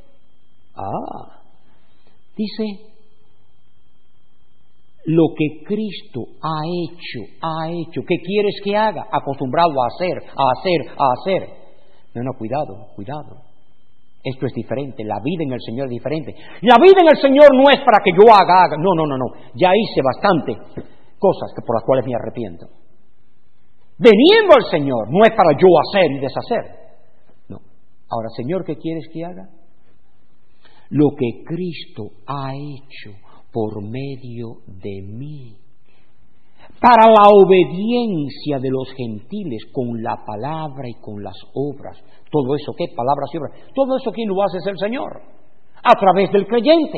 Dice, lo que Cristo ha hecho. ¿Qué quieres que haga? Acostumbrado a hacer. No, cuidado. Esto es diferente, la vida en el Señor es diferente. La vida en el Señor no es para que yo haga. No. Ya hice bastante cosas por las cuales me arrepiento. Veniendo al Señor no es para yo hacer y deshacer. No. Ahora, Señor, ¿qué quieres que haga? Lo que Cristo ha hecho por medio de mí, para la obediencia de los gentiles con la palabra y con las obras. Todo eso, ¿qué? Palabras y obras. Todo eso, ¿quién lo hace? Es el Señor, a través del creyente,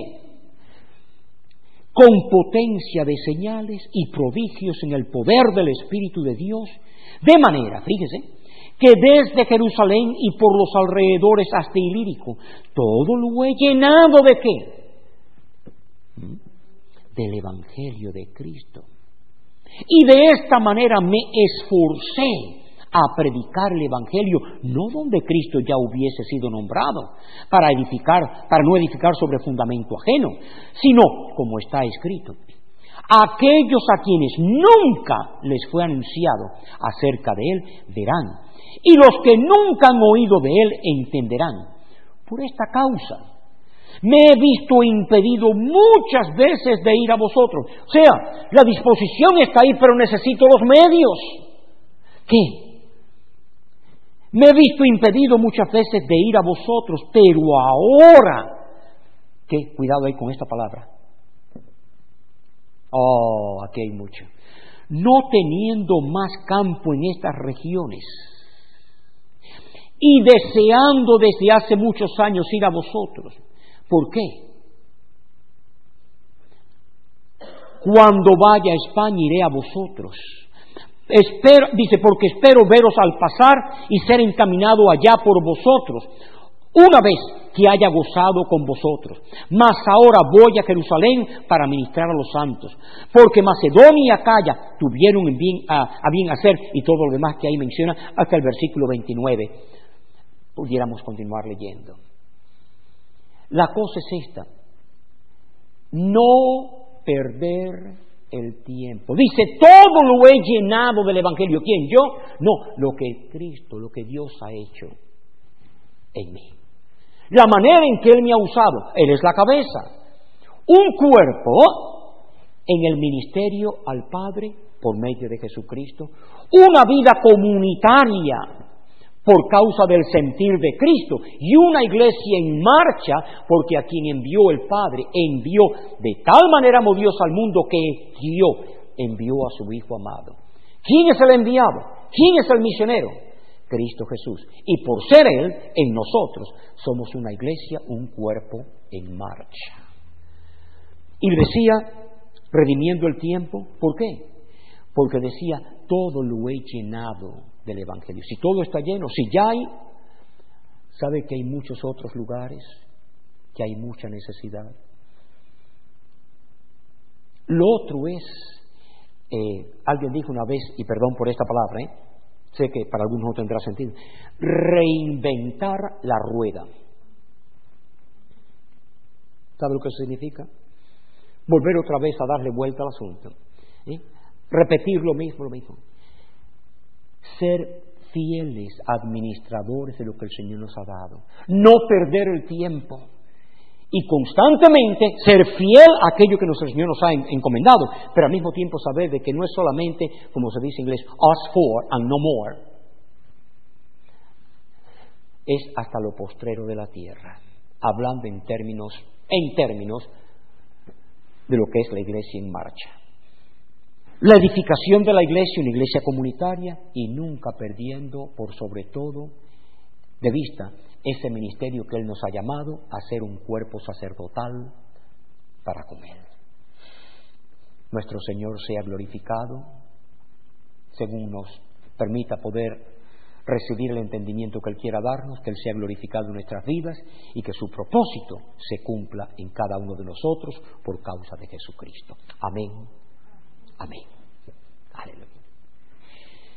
con potencia de señales y prodigios en el poder del Espíritu de Dios, de manera, fíjese, que desde Jerusalén y por los alrededores hasta Ilírico, todo lo he llenado ¿de qué? Del Evangelio de Cristo. Y de esta manera me esforcé a predicar el Evangelio, no donde Cristo ya hubiese sido nombrado, para no edificar sobre fundamento ajeno, sino, como está escrito, aquellos a quienes nunca les fue anunciado acerca de Él, verán, y los que nunca han oído de Él, entenderán. Por esta causa me he visto impedido muchas veces de ir a vosotros. O sea, la disposición está ahí, pero necesito los medios. ¿Qué? Me he visto impedido muchas veces de ir a vosotros, pero ahora, ¿qué? Cuidado ahí con esta palabra. Aquí hay mucho. No teniendo más campo en estas regiones y deseando desde hace muchos años ir a vosotros. ¿Por qué? Cuando vaya a España iré a vosotros. Dice, porque espero veros al pasar y ser encaminado allá por vosotros, una vez que haya gozado con vosotros. Mas ahora voy a Jerusalén para ministrar a los santos, porque Macedonia y Acaya tuvieron a bien hacer, y todo lo demás que ahí menciona, hasta el versículo 29. Pudiéramos continuar leyendo. La cosa es esta: no perder el tiempo. Dice, todo lo he llenado del Evangelio. ¿Quién? ¿Yo? No, lo que Cristo, lo que Dios ha hecho en mí. La manera en que Él me ha usado. Él es la cabeza. Un cuerpo en el ministerio al Padre por medio de Jesucristo. Una vida comunitaria por causa del sentir de Cristo, y una iglesia en marcha, porque a quien envió el Padre, envió de tal manera amó Dios al mundo que envió a su Hijo amado. ¿Quién es el enviado? ¿Quién es el misionero? Cristo Jesús. Y por ser Él, en nosotros, somos una iglesia, un cuerpo en marcha. Y decía, redimiendo el tiempo, ¿por qué? Porque decía, todo lo he llenado del Evangelio. Si todo está lleno, si ya hay, ¿sabe que hay muchos otros lugares que hay mucha necesidad? Lo otro es, alguien dijo una vez, y perdón por esta palabra, sé que para algunos no tendrá sentido, reinventar la rueda. ¿Sabe lo que eso significa? Volver otra vez a darle vuelta al asunto. Repetir lo mismo. Ser fieles administradores de lo que el Señor nos ha dado. No perder el tiempo. Y constantemente ser fiel a aquello que nuestro Señor nos ha encomendado, pero al mismo tiempo saber de que no es solamente, como se dice en inglés, us for and no more. Es hasta lo postrero de la tierra, hablando en términos de lo que es la iglesia en marcha. La edificación de la iglesia, una iglesia comunitaria, y nunca perdiendo por sobre todo de vista ese ministerio que Él nos ha llamado a ser un cuerpo sacerdotal para con Él. Nuestro Señor sea glorificado, según nos permita poder recibir el entendimiento que Él quiera darnos, que Él sea glorificado en nuestras vidas y que su propósito se cumpla en cada uno de nosotros por causa de Jesucristo. Amén. Amén.